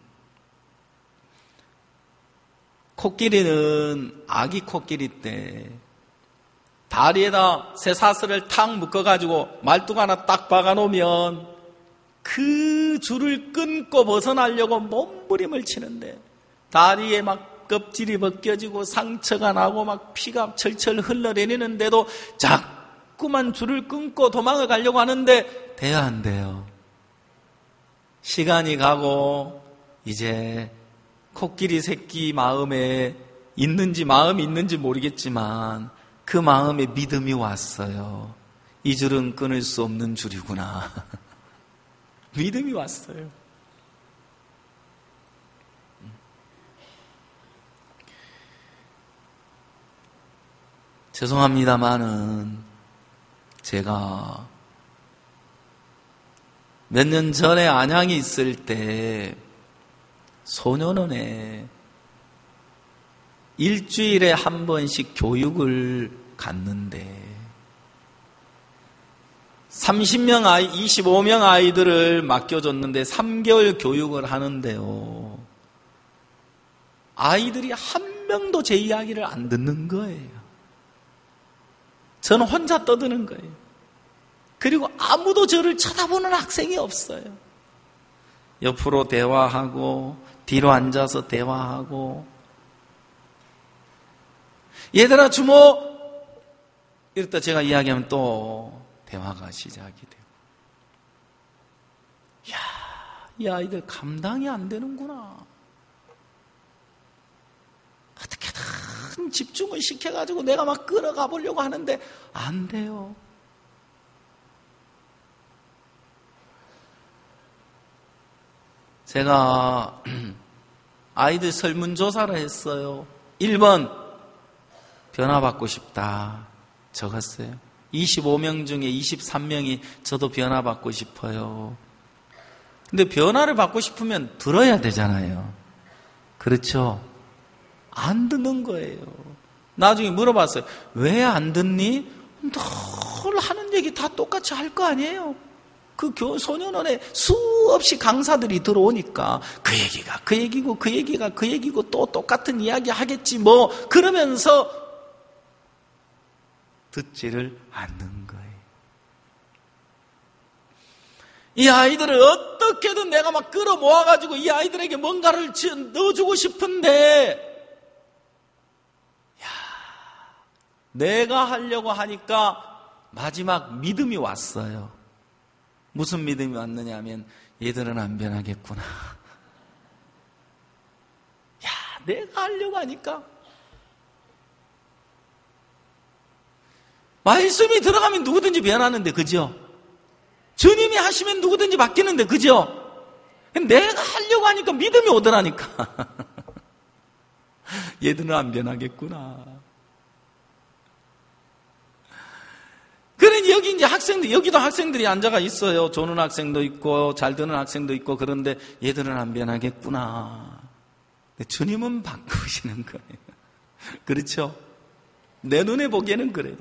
코끼리는 아기 코끼리 때 다리에다 쇠사슬을 탁 묶어가지고 말뚝 하나 딱 박아놓으면 그 줄을 끊고 벗어나려고 몸부림을 치는데 다리에 막 껍질이 벗겨지고 상처가 나고 막 피가 철철 흘러내리는데도 자꾸만 줄을 끊고 도망을 가려고 하는데 돼야 안 돼요. 시간이 가고 이제 코끼리 새끼 마음에 마음이 있는지 모르겠지만 그 마음에 믿음이 왔어요. 이 줄은 끊을 수 없는 줄이구나. 믿음이 왔어요. 죄송합니다만은 제가 몇 년 전에 안양에 있을 때 소년원에 일주일에 한 번씩 교육을 갔는데 30명 아이, 25명 아이들을 맡겨줬는데 3개월 교육을 하는데요. 아이들이 한 명도 제 이야기를 안 듣는 거예요. 저는 혼자 떠드는 거예요. 그리고 아무도 저를 쳐다보는 학생이 없어요. 옆으로 대화하고 뒤로 앉아서 대화하고 얘들아 주목! 이랬다 제가 이야기하면 또 대화가 시작이 되고 이야, 이 아이들 감당이 안 되는구나. 어떻게든 집중을 시켜가지고 내가 막 끌어가 보려고 하는데 안 돼요. 제가 아이들 설문조사를 했어요. 1번 변화받고 싶다 적었어요. 25명 중에 23명이 저도 변화받고 싶어요. 근데 변화를 받고 싶으면 들어야 되잖아요. 그렇죠? 안 듣는 거예요. 나중에 물어봤어요. 왜 안 듣니? 늘 하는 얘기 다 똑같이 할 거 아니에요? 그 소년원에 수없이 강사들이 들어오니까 그 얘기가 그 얘기고 그 얘기가 그 얘기고 또 똑같은 이야기 하겠지 뭐 그러면서 듣지를 않는 거예요. 이 아이들을 어떻게든 내가 막 끌어모아가지고 이 아이들에게 뭔가를 넣어주고 싶은데 내가 하려고 하니까 마지막 믿음이 왔어요. 무슨 믿음이 왔느냐 하면 얘들은 안 변하겠구나. 내가 하려고 하니까 말씀이 들어가면 누구든지 변하는데 그죠? 주님이 하시면 누구든지 바뀌는데 그죠? 내가 하려고 하니까 믿음이 오더라니까. 얘들은 안 변하겠구나. 그러니 여기 이제 여기도 학생들이 앉아가 있어요. 조는 학생도 있고, 잘 듣는 학생도 있고, 그런데 얘들은 안 변하겠구나. 주님은 바꾸시는 거예요. 그렇죠? 내 눈에 보기에는 그래도.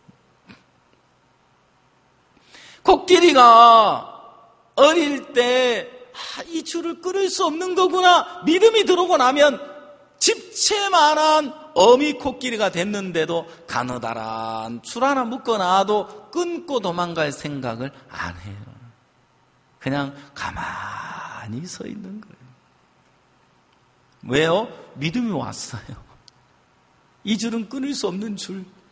코끼리가 어릴 때, 이 줄을 끊을 수 없는 거구나. 믿음이 들어오고 나면 집채만한 어미 코끼리가 됐는데도 가느다란 줄 하나 묶어놔도 끊고 도망갈 생각을 안 해요. 그냥 가만히 서 있는 거예요. 왜요? 믿음이 왔어요. 이 줄은 끊을 수 없는 줄.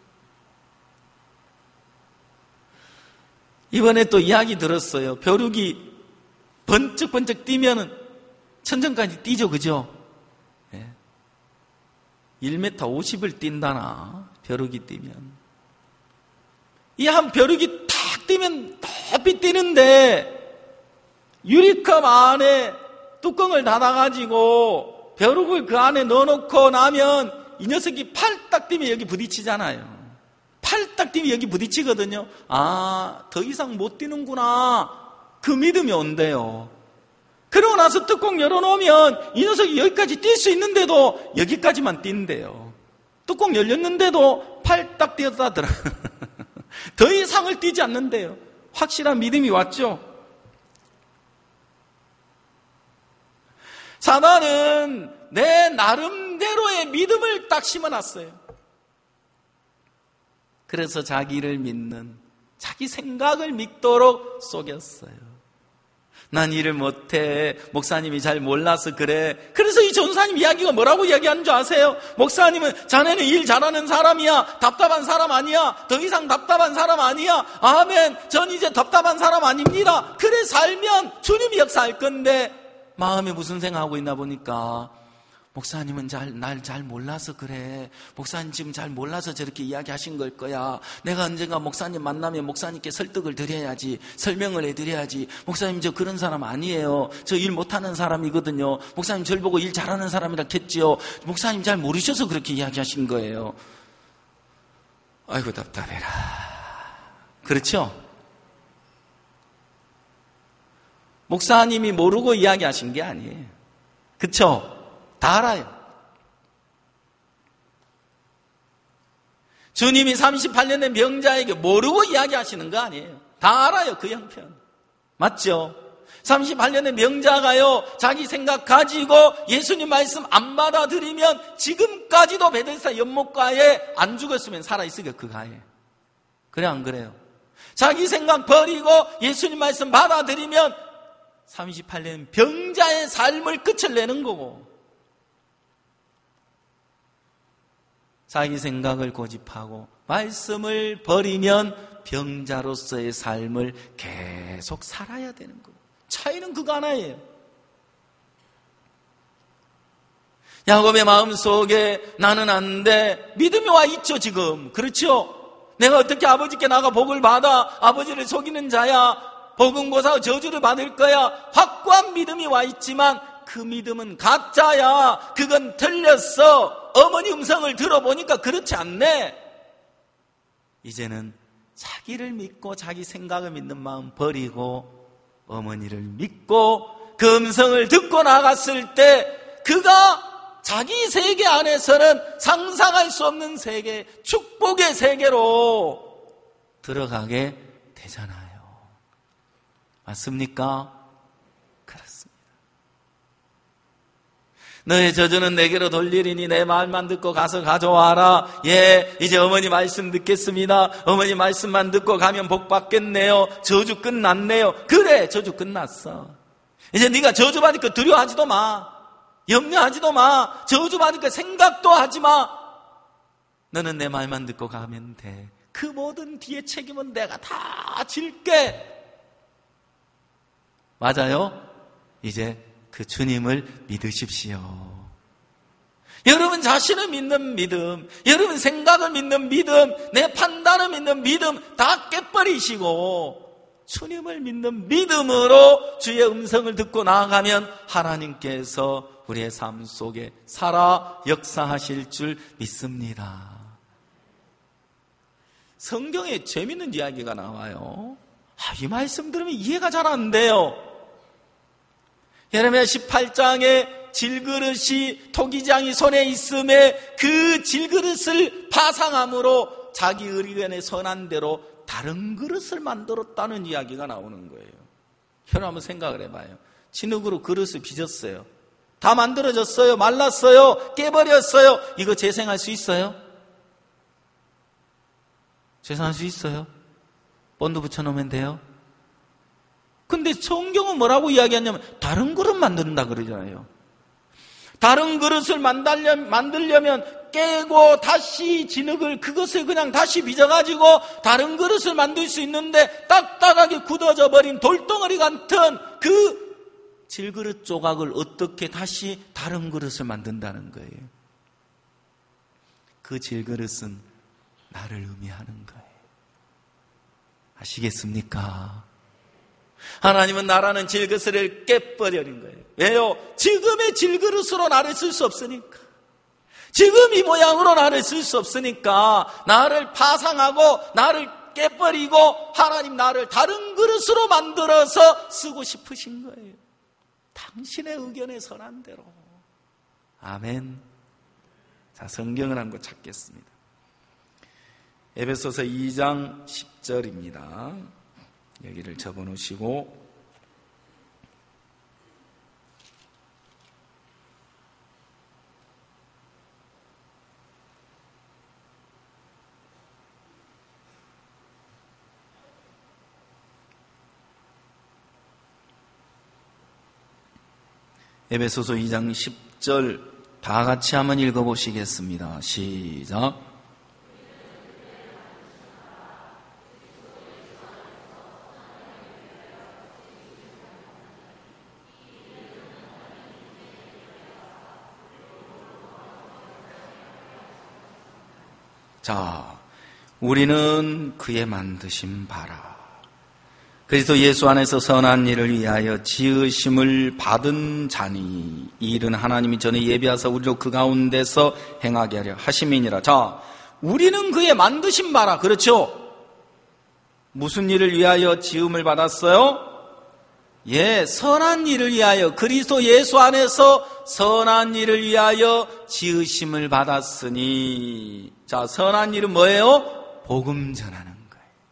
이번에 또 이야기 들었어요. 벼룩이 번쩍번쩍 뛰면은 천정까지 뛰죠, 그죠? 1m 50을 뛴다나, 벼룩이 뛰면. 이 한 벼룩이 탁 뛰면 높이 뛰는데, 유리컵 안에 뚜껑을 닫아가지고, 벼룩을 그 안에 넣어놓고 나면, 이 녀석이 팔딱 뛰면 여기 부딪히잖아요. 팔딱 뛰면 여기 부딪히거든요. 아, 더 이상 못 뛰는구나. 그 믿음이 온대요. 그러고 나서 뚜껑 열어놓으면 이 녀석이 여기까지 뛸 수 있는데도 여기까지만 뛴대요. 뚜껑 열렸는데도 팔딱 뛰었다더라. 더 이상을 뛰지 않는데요. 확실한 믿음이 왔죠. 사단은 내 나름대로의 믿음을 딱 심어놨어요. 그래서 자기를 믿는, 자기 생각을 믿도록 속였어요. 난 일을 못해. 목사님이 잘 몰라서 그래. 그래서 이 전사님 이야기가 뭐라고 이야기하는 줄 아세요? 목사님은 자네는 일 잘하는 사람이야. 답답한 사람 아니야. 더 이상 답답한 사람 아니야. 아멘. 전 이제 답답한 사람 아닙니다. 그래 살면 주님이 역사할 건데 마음에 무슨 생각하고 있나 보니까 목사님은 날 잘 몰라서 그래. 목사님 지금 잘 몰라서 저렇게 이야기하신 걸 거야. 내가 언젠가 목사님 만나면 목사님께 설득을 드려야지. 설명을 해드려야지. 목사님 저 그런 사람 아니에요. 저 일 못하는 사람이거든요. 목사님 저를 보고 일 잘하는 사람이라 했지요. 목사님 잘 모르셔서 그렇게 이야기하신 거예요. 아이고 답답해라. 그렇죠? 목사님이 모르고 이야기하신 게 아니에요. 그렇죠? 다 알아요. 주님이 38년 된 병자에게 모르고 이야기하시는 거 아니에요. 다 알아요, 그 형편. 맞죠? 38년 된 병자가요, 자기 생각 가지고 예수님 말씀 안 받아들이면 지금까지도 베데스다 연못가에 안 죽었으면 살아있으니까 그 가에. 그래 안 그래요? 자기 생각 버리고 예수님 말씀 받아들이면 38년 병자의 삶을 끝을 내는 거고, 자기 생각을 고집하고 말씀을 버리면 병자로서의 삶을 계속 살아야 되는 거예요. 차이는 그거 하나예요. 야곱의 마음속에 나는 안 돼. 믿음이 와 있죠 지금. 그렇죠? 내가 어떻게 아버지께 나가 복을 받아. 아버지를 속이는 자야. 복은 고사하고 저주를 받을 거야. 확고한 믿음이 와 있지만 그 믿음은 가짜야. 그건 틀렸어. 어머니 음성을 들어보니까 그렇지 않네. 이제는 자기를 믿고 자기 생각을 믿는 마음 버리고 어머니를 믿고 그 음성을 듣고 나갔을 때 그가 자기 세계 안에서는 상상할 수 없는 세계, 축복의 세계로 들어가게 되잖아요. 맞습니까? 너의 저주는 내게로 돌리리니 내 말만 듣고 가서 가져와라. 예, 이제 어머니 말씀 듣겠습니다. 어머니 말씀만 듣고 가면 복 받겠네요. 저주 끝났네요. 그래, 저주 끝났어. 이제 네가 저주 받으니까 두려워하지도 마. 염려하지도 마. 저주 받으니까 생각도 하지 마. 너는 내 말만 듣고 가면 돼. 그 모든 뒤에 책임은 내가 다 질게. 맞아요? 이제 그 주님을 믿으십시오. 여러분 자신을 믿는 믿음, 여러분 생각을 믿는 믿음, 내 판단을 믿는 믿음 다 깨버리시고 주님을 믿는 믿음으로 주의 음성을 듣고 나아가면 하나님께서 우리의 삶 속에 살아 역사하실 줄 믿습니다. 성경에 재밌는 이야기가 나와요. 이 말씀 들으면 이해가 잘 안 돼요. 예레미야 18장에 질그릇이 토기장이 손에 있음에 그 질그릇을 파상함으로 자기 의견에 선한 대로 다른 그릇을 만들었다는 이야기가 나오는 거예요. 여러분 한번 생각을 해봐요. 진흙으로 그릇을 빚었어요. 다 만들어졌어요. 말랐어요. 깨버렸어요. 이거 재생할 수 있어요? 재생할 수 있어요? 본드 붙여놓으면 돼요? 근데 성경은 뭐라고 이야기하냐면 다른 그릇 만든다 그러잖아요. 다른 그릇을 만들려면 깨고 다시 진흙을 그것을 그냥 다시 빚어가지고 다른 그릇을 만들 수 있는데 딱딱하게 굳어져 버린 돌덩어리 같은 그 질그릇 조각을 어떻게 다시 다른 그릇을 만든다는 거예요. 그 질그릇은 나를 의미하는 거예요. 아시겠습니까? 하나님은 나라는 질그릇을 깨버리는 거예요. 왜요? 지금의 질그릇으로 나를 쓸 수 없으니까. 지금 이 모양으로 나를 쓸 수 없으니까 나를 파상하고 나를 깨버리고 하나님 나를 다른 그릇으로 만들어서 쓰고 싶으신 거예요. 당신의 의견에 선한 대로. 아멘. 자, 성경을 한 거 찾겠습니다. 에베소서 2장 10절입니다. 여기를 접어놓으시고 에베소서 2장 10절 다 같이 한번 읽어보시겠습니다. 시작. 자, 우리는 그의 만드신 바라. 그리스도 예수 안에서 선한 일을 위하여 지으심을 받은 자니 이 일은 하나님이 전에 예비하사 우리로 그 가운데서 행하게 하려 하심이니라. 자, 우리는 그의 만드신 바라. 그렇죠? 무슨 일을 위하여 지음을 받았어요? 예, 선한 일을 위하여 그리스도 예수 안에서 선한 일을 위하여 지으심을 받았으니. 자, 선한 일은 뭐예요? 복음 전하는 거예요.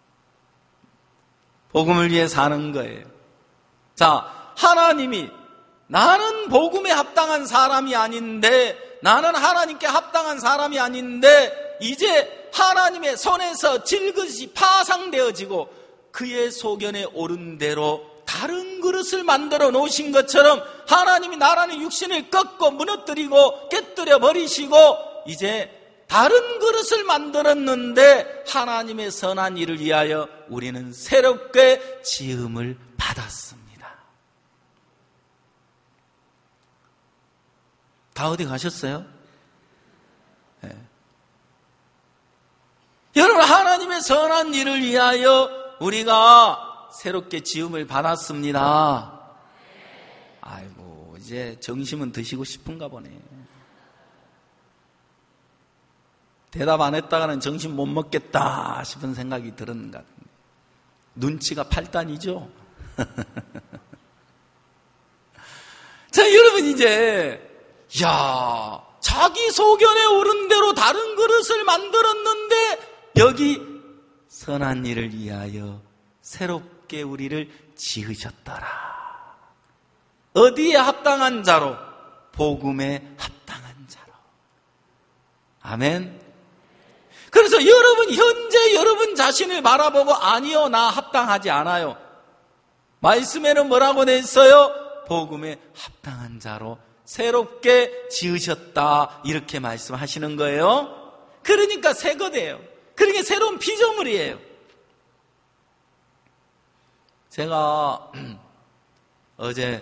복음을 위해 사는 거예요. 자, 하나님이 나는 복음에 합당한 사람이 아닌데, 나는 하나님께 합당한 사람이 아닌데 이제 하나님의 손에서 질그릇이 파상되어지고 그의 소견에 옳은 대로 다른 그릇을 만들어 놓으신 것처럼 하나님이 나라는 육신을 꺾고 무너뜨리고 깨뜨려 버리시고 이제 다른 그릇을 만들었는데 하나님의 선한 일을 위하여 우리는 새롭게 지음을 받았습니다. 다 어디 가셨어요? 네. 여러분, 하나님의 선한 일을 위하여 우리가 새롭게 지음을 받았습니다. 아이고, 이제 점심은 드시고 싶은가 보네. 대답 안 했다가는 점심 못 먹겠다 싶은 생각이 들은 것 같은데. 눈치가 8단이죠? 자, 여러분 이제 자기 소견에 옳은 대로 다른 그릇을 만들었는데 여기 선한 일을 위하여 새롭게 우리를 지으셨더라. 어디에 합당한 자로? 복음에 합당한 자로. 아멘. 그래서 여러분, 현재 여러분 자신을 바라보고 아니요, 나 합당하지 않아요. 말씀에는 뭐라고 돼 있어요? 복음에 합당한 자로 새롭게 지으셨다, 이렇게 말씀하시는 거예요. 그러니까 새 것이에요. 그러니까 새로운 피조물이에요. 제가 어제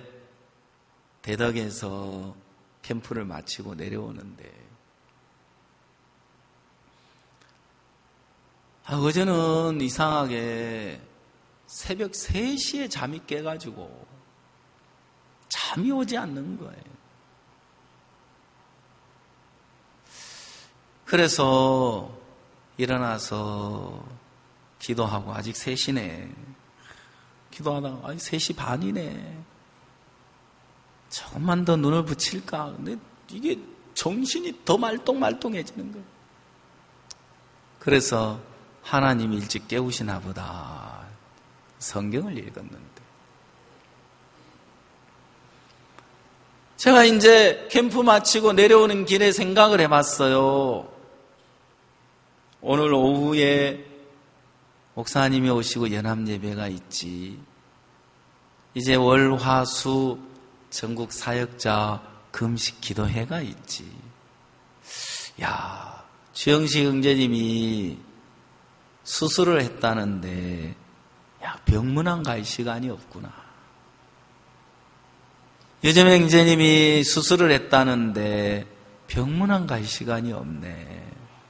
대덕에서 캠프를 마치고 내려오는데 어제는 이상하게 새벽 3시에 잠이 깨가지고 잠이 오지 않는 거예요. 그래서 일어나서 기도하고 아직 3시네. 기도하다가 3시 반이네. 조금만 더 눈을 붙일까? 근데 이게 정신이 더 말똥말똥해지는 거예요. 그래서 하나님이 일찍 깨우시나 보다 성경을 읽었는데 제가 이제 캠프 마치고 내려오는 길에 생각을 해봤어요. 오늘 오후에 목사님이 오시고 연합예배가 있지. 이제 월, 화, 수 전국 사역자 금식 기도회가 있지. 야, 주영식 형제님이 수술을 했다는데, 야, 병문안 갈 시간이 없구나. 유재명 형제님이 수술을 했다는데, 병문안 갈 시간이 없네.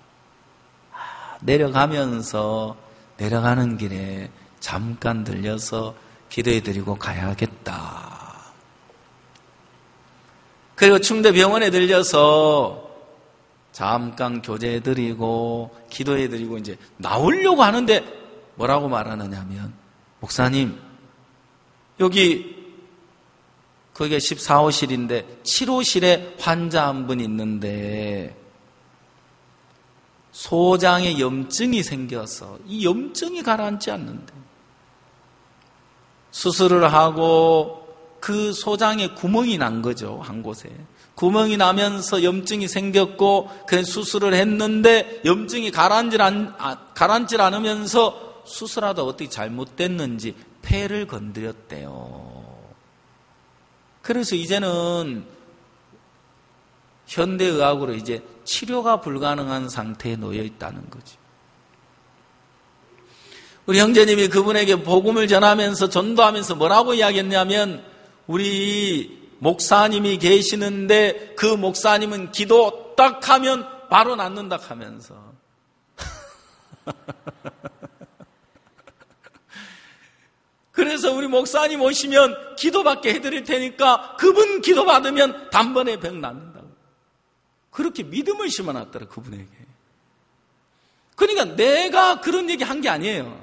내려가는 길에 잠깐 들려서 기도해드리고 가야겠다. 그리고 충대병원에 들려서 잠깐 교제해드리고 기도해드리고 이제 나오려고 하는데 뭐라고 말하느냐 하면, 목사님, 거기가 14호실인데 7호실에 환자 한 분 있는데 소장에 염증이 생겨서 이 염증이 가라앉지 않는데, 수술을 하고 그 소장에 구멍이 난 거죠. 한 곳에 구멍이 나면서 염증이 생겼고, 그래서 수술을 했는데 염증이 가라앉질 않으면서 수술하다 어떻게 잘못됐는지 폐를 건드렸대요. 그래서 이제는 현대의학으로 이제 치료가 불가능한 상태에 놓여 있다는 거죠. 우리 형제님이 그분에게 복음을 전하면서 전도하면서 뭐라고 이야기했냐면, 우리 목사님이 계시는데 그 목사님은 기도 딱 하면 바로 낫는다 하면서 그래서 우리 목사님 오시면 기도받게 해드릴 테니까 그분 기도받으면 단번에 병 낫는다고. 그렇게 믿음을 심어놨더라, 그분에게. 그러니까 내가 그런 얘기 한 게 아니에요.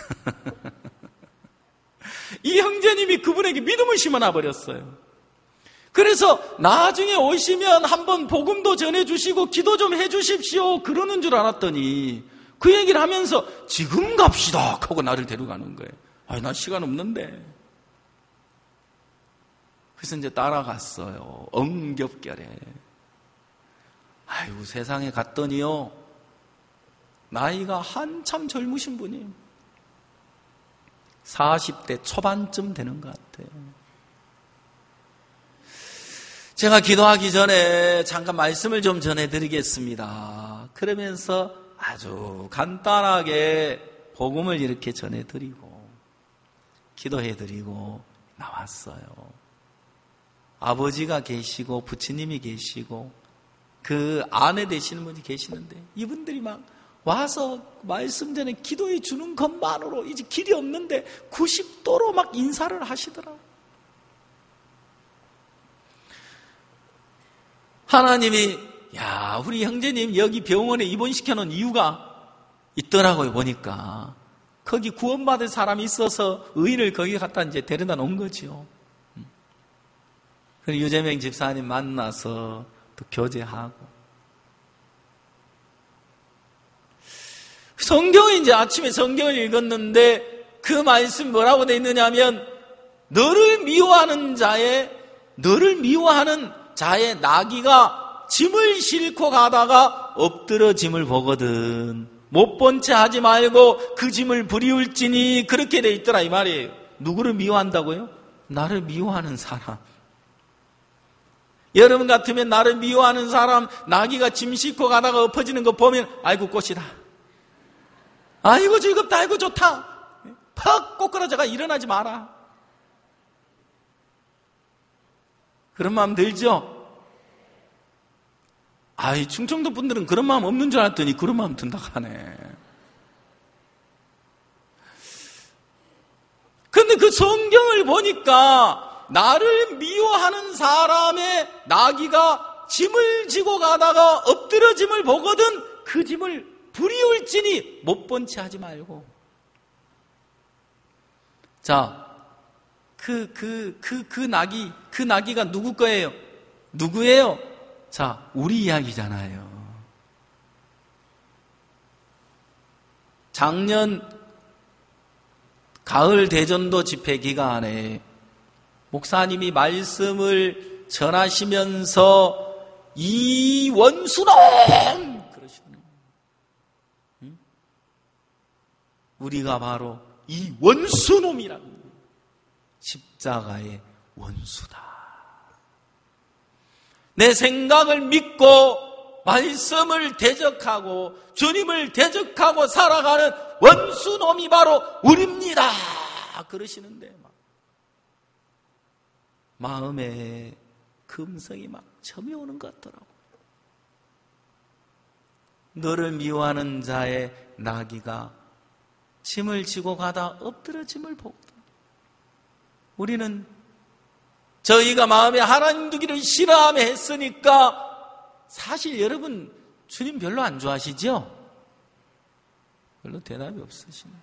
이 형제님이 그분에게 믿음을 심어놔 버렸어요. 그래서 나중에 오시면 한번 복음도 전해주시고 기도 좀 해주십시오 그러는 줄 알았더니, 그 얘기를 하면서 지금 갑시다 하고 나를 데려가는 거예요. 아니, 나 시간 없는데. 그래서 이제 따라갔어요. 엉겹결에. 아이고, 세상에 갔더니요, 나이가 한참 젊으신 분이에요. 40대 초반쯤 되는 것 같아요. 제가 기도하기 전에 잠깐 말씀을 좀 전해드리겠습니다. 그러면서 아주 간단하게 복음을 이렇게 전해드리고 기도해드리고 나왔어요. 아버지가 계시고 부처님이 계시고 그 아내 되시는 분이 계시는데, 이분들이 막 와서 말씀 전에 기도해 주는 것만으로 이제 길이 없는데 90도로 막 인사를 하시더라고요. 하나님이, 야, 우리 형제님 여기 병원에 입원시켜놓은 이유가 있더라고요. 보니까 거기 구원받을 사람이 있어서 의인을 거기 갖다 이제 데려다 놓은 거죠. 그리고 유재명 집사님 만나서 또 교제하고, 성경에 이제 아침에 성경을 읽었는데 그 말씀 뭐라고 되어 있느냐 하면, 너를 미워하는 자의 나귀가 짐을 싣고 가다가 엎드러 짐을 보거든 못 본 채 하지 말고 그 짐을 부리울지니, 그렇게 되어 있더라 이 말이에요. 누구를 미워한다고요? 나를 미워하는 사람. 여러분 같으면 나를 미워하는 사람, 나귀가 짐 싣고 가다가 엎어지는 거 보면 아이고 꽃이다, 아이고 즐겁다, 아이고 좋다, 퍽 꼬꾸라져가 일어나지 마라, 그런 마음 들죠? 아이, 충청도 분들은 그런 마음 없는 줄 알았더니 그런 마음 든다 하네. 근데 그 성경을 보니까 나를 미워하는 사람의 나귀가 짐을 지고 가다가 엎드려 짐을 보거든 그 짐을 부리울지니 못 본 채 하지 말고. 자, 그 나귀가 누구 거예요? 누구예요? 자, 우리 이야기잖아요. 작년 가을 대전도 집회 기간에 목사님이 말씀을 전하시면서 이 원수놈! 그러시는 거예요. 우리가 바로 이 원수놈이라는 거예요. 십자가의 원수다. 내 생각을 믿고 말씀을 대적하고 주님을 대적하고 살아가는 원수놈이 바로 우리입니다. 그러시는데 마음에 금성이 막 점이 오는 것 같더라고요. 너를 미워하는 자의 나귀가 짐을 지고 가다 엎드러짐을 보고, 우리는 저희가 마음에 하나님 두기를 싫어하며 했으니까, 사실 여러분 주님 별로 안 좋아하시죠? 별로 대답이 없으시네요.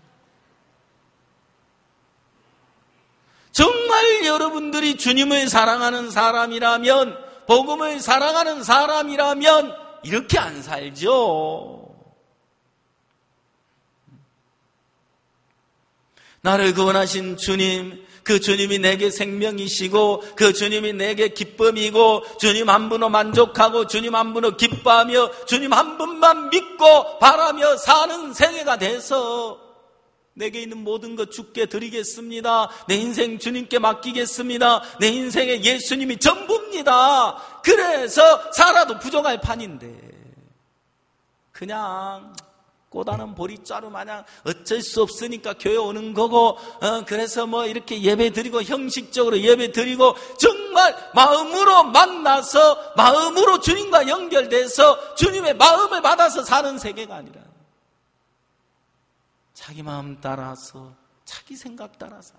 정말 여러분들이 주님을 사랑하는 사람이라면, 복음을 사랑하는 사람이라면 이렇게 안 살죠. 나를 구원하신 주님, 그 주님이 내게 생명이시고 그 주님이 내게 기쁨이고 주님 한 분으로 만족하고 주님 한 분으로 기뻐하며 주님 한 분만 믿고 바라며 사는 생애가 돼서 내게 있는 모든 것 주께 드리겠습니다. 내 인생 주님께 맡기겠습니다. 내 인생에 예수님이 전부입니다. 그래서 살아도 부족할 판인데 그냥 꽃다는 보리자루 마냥 어쩔 수 없으니까 교회 오는 거고, 그래서 뭐 이렇게 예배 드리고 형식적으로 예배 드리고 정말 마음으로 만나서 마음으로 주님과 연결돼서 주님의 마음을 받아서 사는 세계가 아니라 자기 마음 따라서 자기 생각 따라서.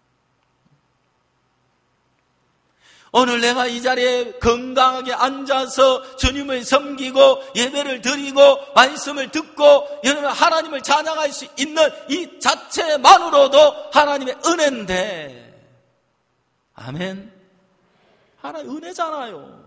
오늘 내가 이 자리에 건강하게 앉아서 주님을 섬기고 예배를 드리고 말씀을 듣고 여러분 하나님을 찬양할 수 있는 이 자체만으로도 하나님의 은혜인데, 아멘. 하나님 은혜잖아요.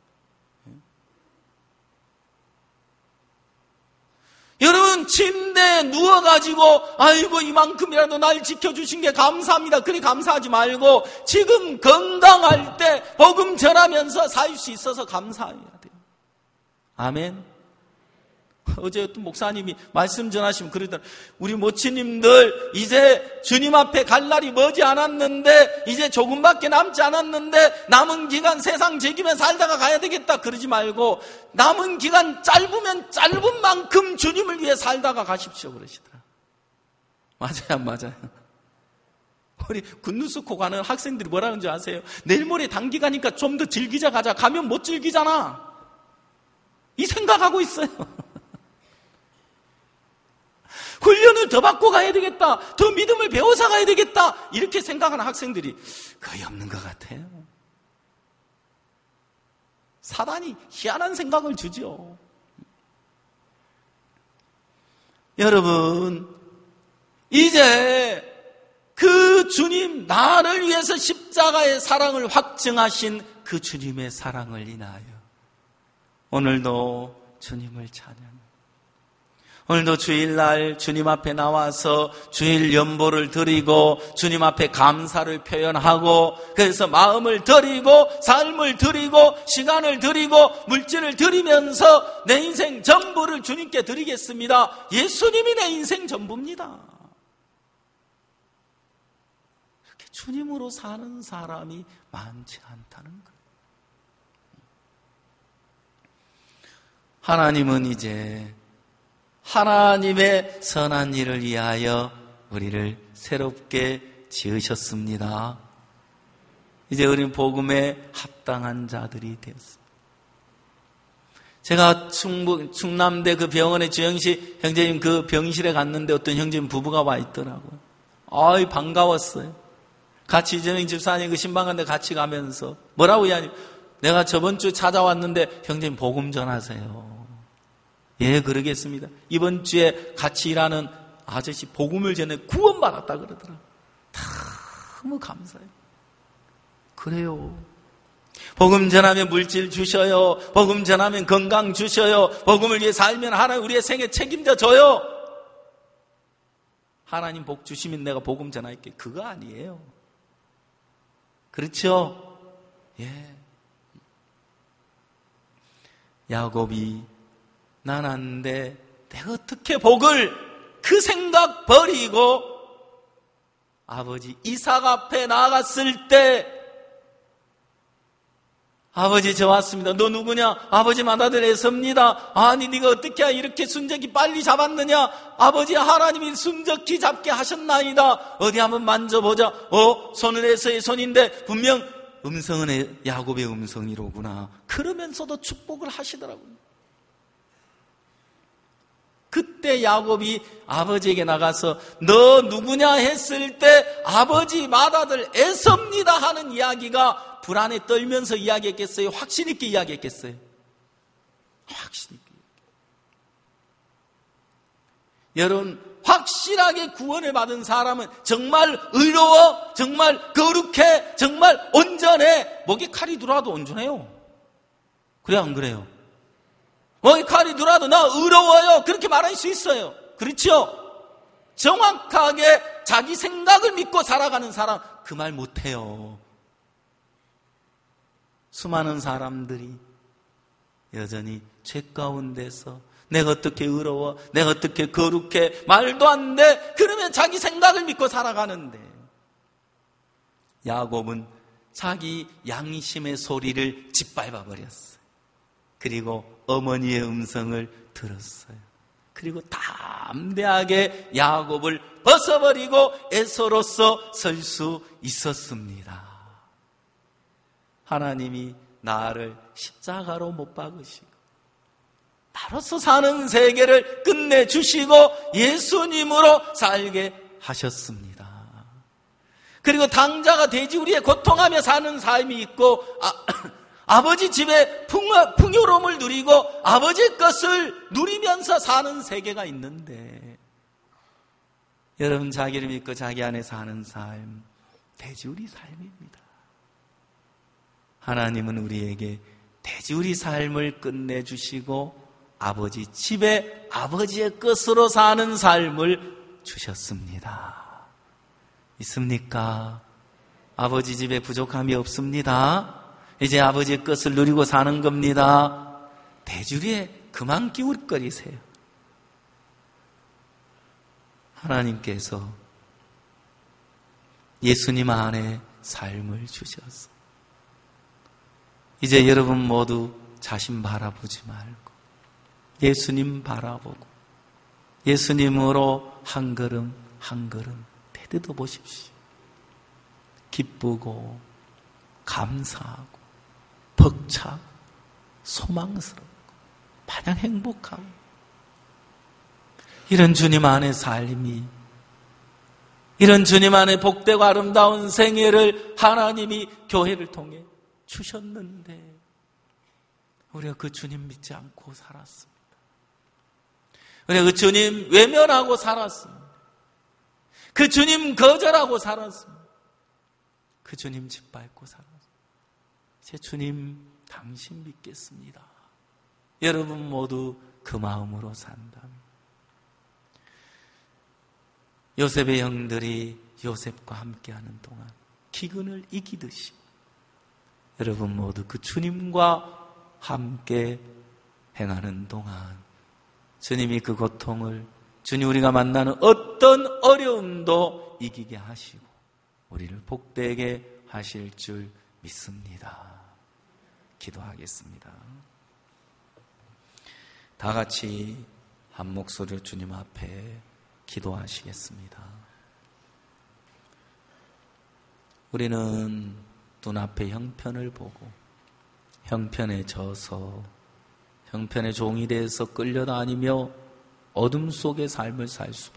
여러분 침대에 누워가지고 아이고 이만큼이라도 날 지켜주신 게 감사합니다. 그리 감사하지 말고 지금 건강할 때 복음 전하면서 살 수 있어서 감사해야 돼요. 아멘. 어제 어떤 목사님이 말씀 전하시면 그러더라고요. 우리 모치님들 이제 주님 앞에 갈 날이 머지 않았는데, 이제 조금밖에 남지 않았는데 남은 기간 세상 즐기며 살다가 가야 되겠다 그러지 말고 남은 기간 짧으면 짧은 만큼 주님을 위해 살다가 가십시오 그러시더라. 맞아요. 우리 굿누스코 가는 학생들이 뭐라는 줄 아세요? 내일 모레 단기 가니까 좀 더 즐기자 가자. 가면 못 즐기잖아. 이 생각하고 있어요. 훈련을 더 받고 가야 되겠다. 더 믿음을 배워서 가야 되겠다. 이렇게 생각하는 학생들이 거의 없는 것 같아요. 사단이 희한한 생각을 주죠. 여러분, 이제 그 주님, 나를 위해서 십자가의 사랑을 확증하신 그 주님의 사랑을 인하여 오늘도 주님을 찬양합니다. 오늘도 주일날 주님 앞에 나와서 주일 연보를 드리고 주님 앞에 감사를 표현하고, 그래서 마음을 드리고 삶을 드리고 시간을 드리고 물질을 드리면서 내 인생 전부를 주님께 드리겠습니다. 예수님이 내 인생 전부입니다. 이렇게 주님으로 사는 사람이 많지 않다는 거예요. 하나님은 이제 하나님의 선한 일을 위하여 우리를 새롭게 지으셨습니다. 이제 우리는 복음에 합당한 자들이 되었습니다. 제가 충남대 그 병원에 주영시 형제님 그 병실에 갔는데 어떤 형제님 부부가 와 있더라고요. 아이 반가웠어요. 같이 이재명 집사님 그 신방간대 같이 가면서 뭐라고 이야기? 내가 저번 주 찾아왔는데 형제님 복음 전하세요. 예, 그러겠습니다. 이번 주에 같이 일하는 아저씨 복음을 전해 구원받았다 그러더라고요. 너무 감사해요. 그래요. 복음 전하면 물질 주셔요. 복음 전하면 건강 주셔요. 복음을 위해 살면 하나님 우리의 생애 책임져 줘요. 하나님 복 주시면 내가 복음 전할게. 그거 아니에요. 그렇죠? 예. 야곱이 난 안 돼. 내가 어떻게 복을 그 생각 버리고 아버지 이삭 앞에 나갔을 때 아버지 저 왔습니다. 너 누구냐? 아버지 맏아들 에서입니다. 아니 네가 어떻게 이렇게 순적히 빨리 잡았느냐? 아버지 하나님이 순적히 잡게 하셨나이다. 어디 한번 만져보자. 손은 에서의 손인데 분명 음성은 야곱의 음성이로구나. 그러면서도 축복을 하시더라고요. 그때 야곱이 아버지에게 나가서 너 누구냐 했을 때 아버지 맏아들 에서입니다 하는 이야기가 불안에 떨면서 이야기했겠어요? 확신 있게 이야기했겠어요? 확신 있게. 여러분, 확실하게 구원을 받은 사람은 정말 의로워, 정말 거룩해, 정말 온전해. 목에 칼이 들어와도 온전해요. 그래 안 그래요? 목에 칼이 들어와도 나 의로워요. 그렇게 말할 수 있어요. 그렇죠? 정확하게 자기 생각을 믿고 살아가는 사람 그 말 못해요. 수많은 사람들이 여전히 죄 가운데서 내가 어떻게 의로워, 내가 어떻게 거룩해, 말도 안 돼. 그러면 자기 생각을 믿고 살아가는데 야곱은 자기 양심의 소리를 짓밟아 버렸어요. 그리고 어머니의 음성을 들었어요. 그리고 담대하게 야곱을 벗어버리고 에서로서 설 수 있었습니다. 하나님이 나를 십자가로 못 박으시고 나로서 사는 세계를 끝내주시고 예수님으로 살게 하셨습니다. 그리고 당자가 돼지우리에 고통하며 사는 삶이 있고 아버지 집에 풍요로움을 누리고 아버지의 것을 누리면서 사는 세계가 있는데 여러분 자기를 믿고 자기 안에 사는 삶 돼지우리 삶입니다. 하나님은 우리에게 돼지우리 삶을 끝내주시고 아버지 집에 아버지의 것으로 사는 삶을 주셨습니다. 있습니까? 아버지 집에 부족함이 없습니다. 이제 아버지의 것을 누리고 사는 겁니다. 돼지우리에 그만 기울거리세요. 하나님께서 예수님 안에 삶을 주셔서 이제 여러분 모두 자신 바라보지 말고 예수님 바라보고 예수님으로 한 걸음 한 걸음 내딛어 보십시오. 기쁘고 감사하고 벅차고 소망스럽고 마냥 행복하고 이런 주님 안의 삶이 이런 주님 안의 복되고 아름다운 생애를 하나님이 교회를 통해 주셨는데 우리가 그 주님 믿지 않고 살았습니다. 우리가 그 주님 외면하고 살았습니다. 그 주님 거절하고 살았습니다. 그 주님 짓밟고 살았습니다. 제 주님 당신 믿겠습니다. 여러분 모두 그 마음으로 산다면 요셉의 형들이 요셉과 함께하는 동안 기근을 이기듯이 여러분 모두 그 주님과 함께 행하는 동안 주님이 그 고통을 주님 우리가 만나는 어떤 어려움도 이기게 하시고 우리를 복되게 하실 줄 믿습니다. 기도하겠습니다. 다 같이 한 목소리로 주님 앞에 기도하시겠습니다. 우리는 눈앞에 형편을 보고 형편에 져서 형편의 종이 돼서 끌려다니며 어둠 속의 삶을 살 수밖에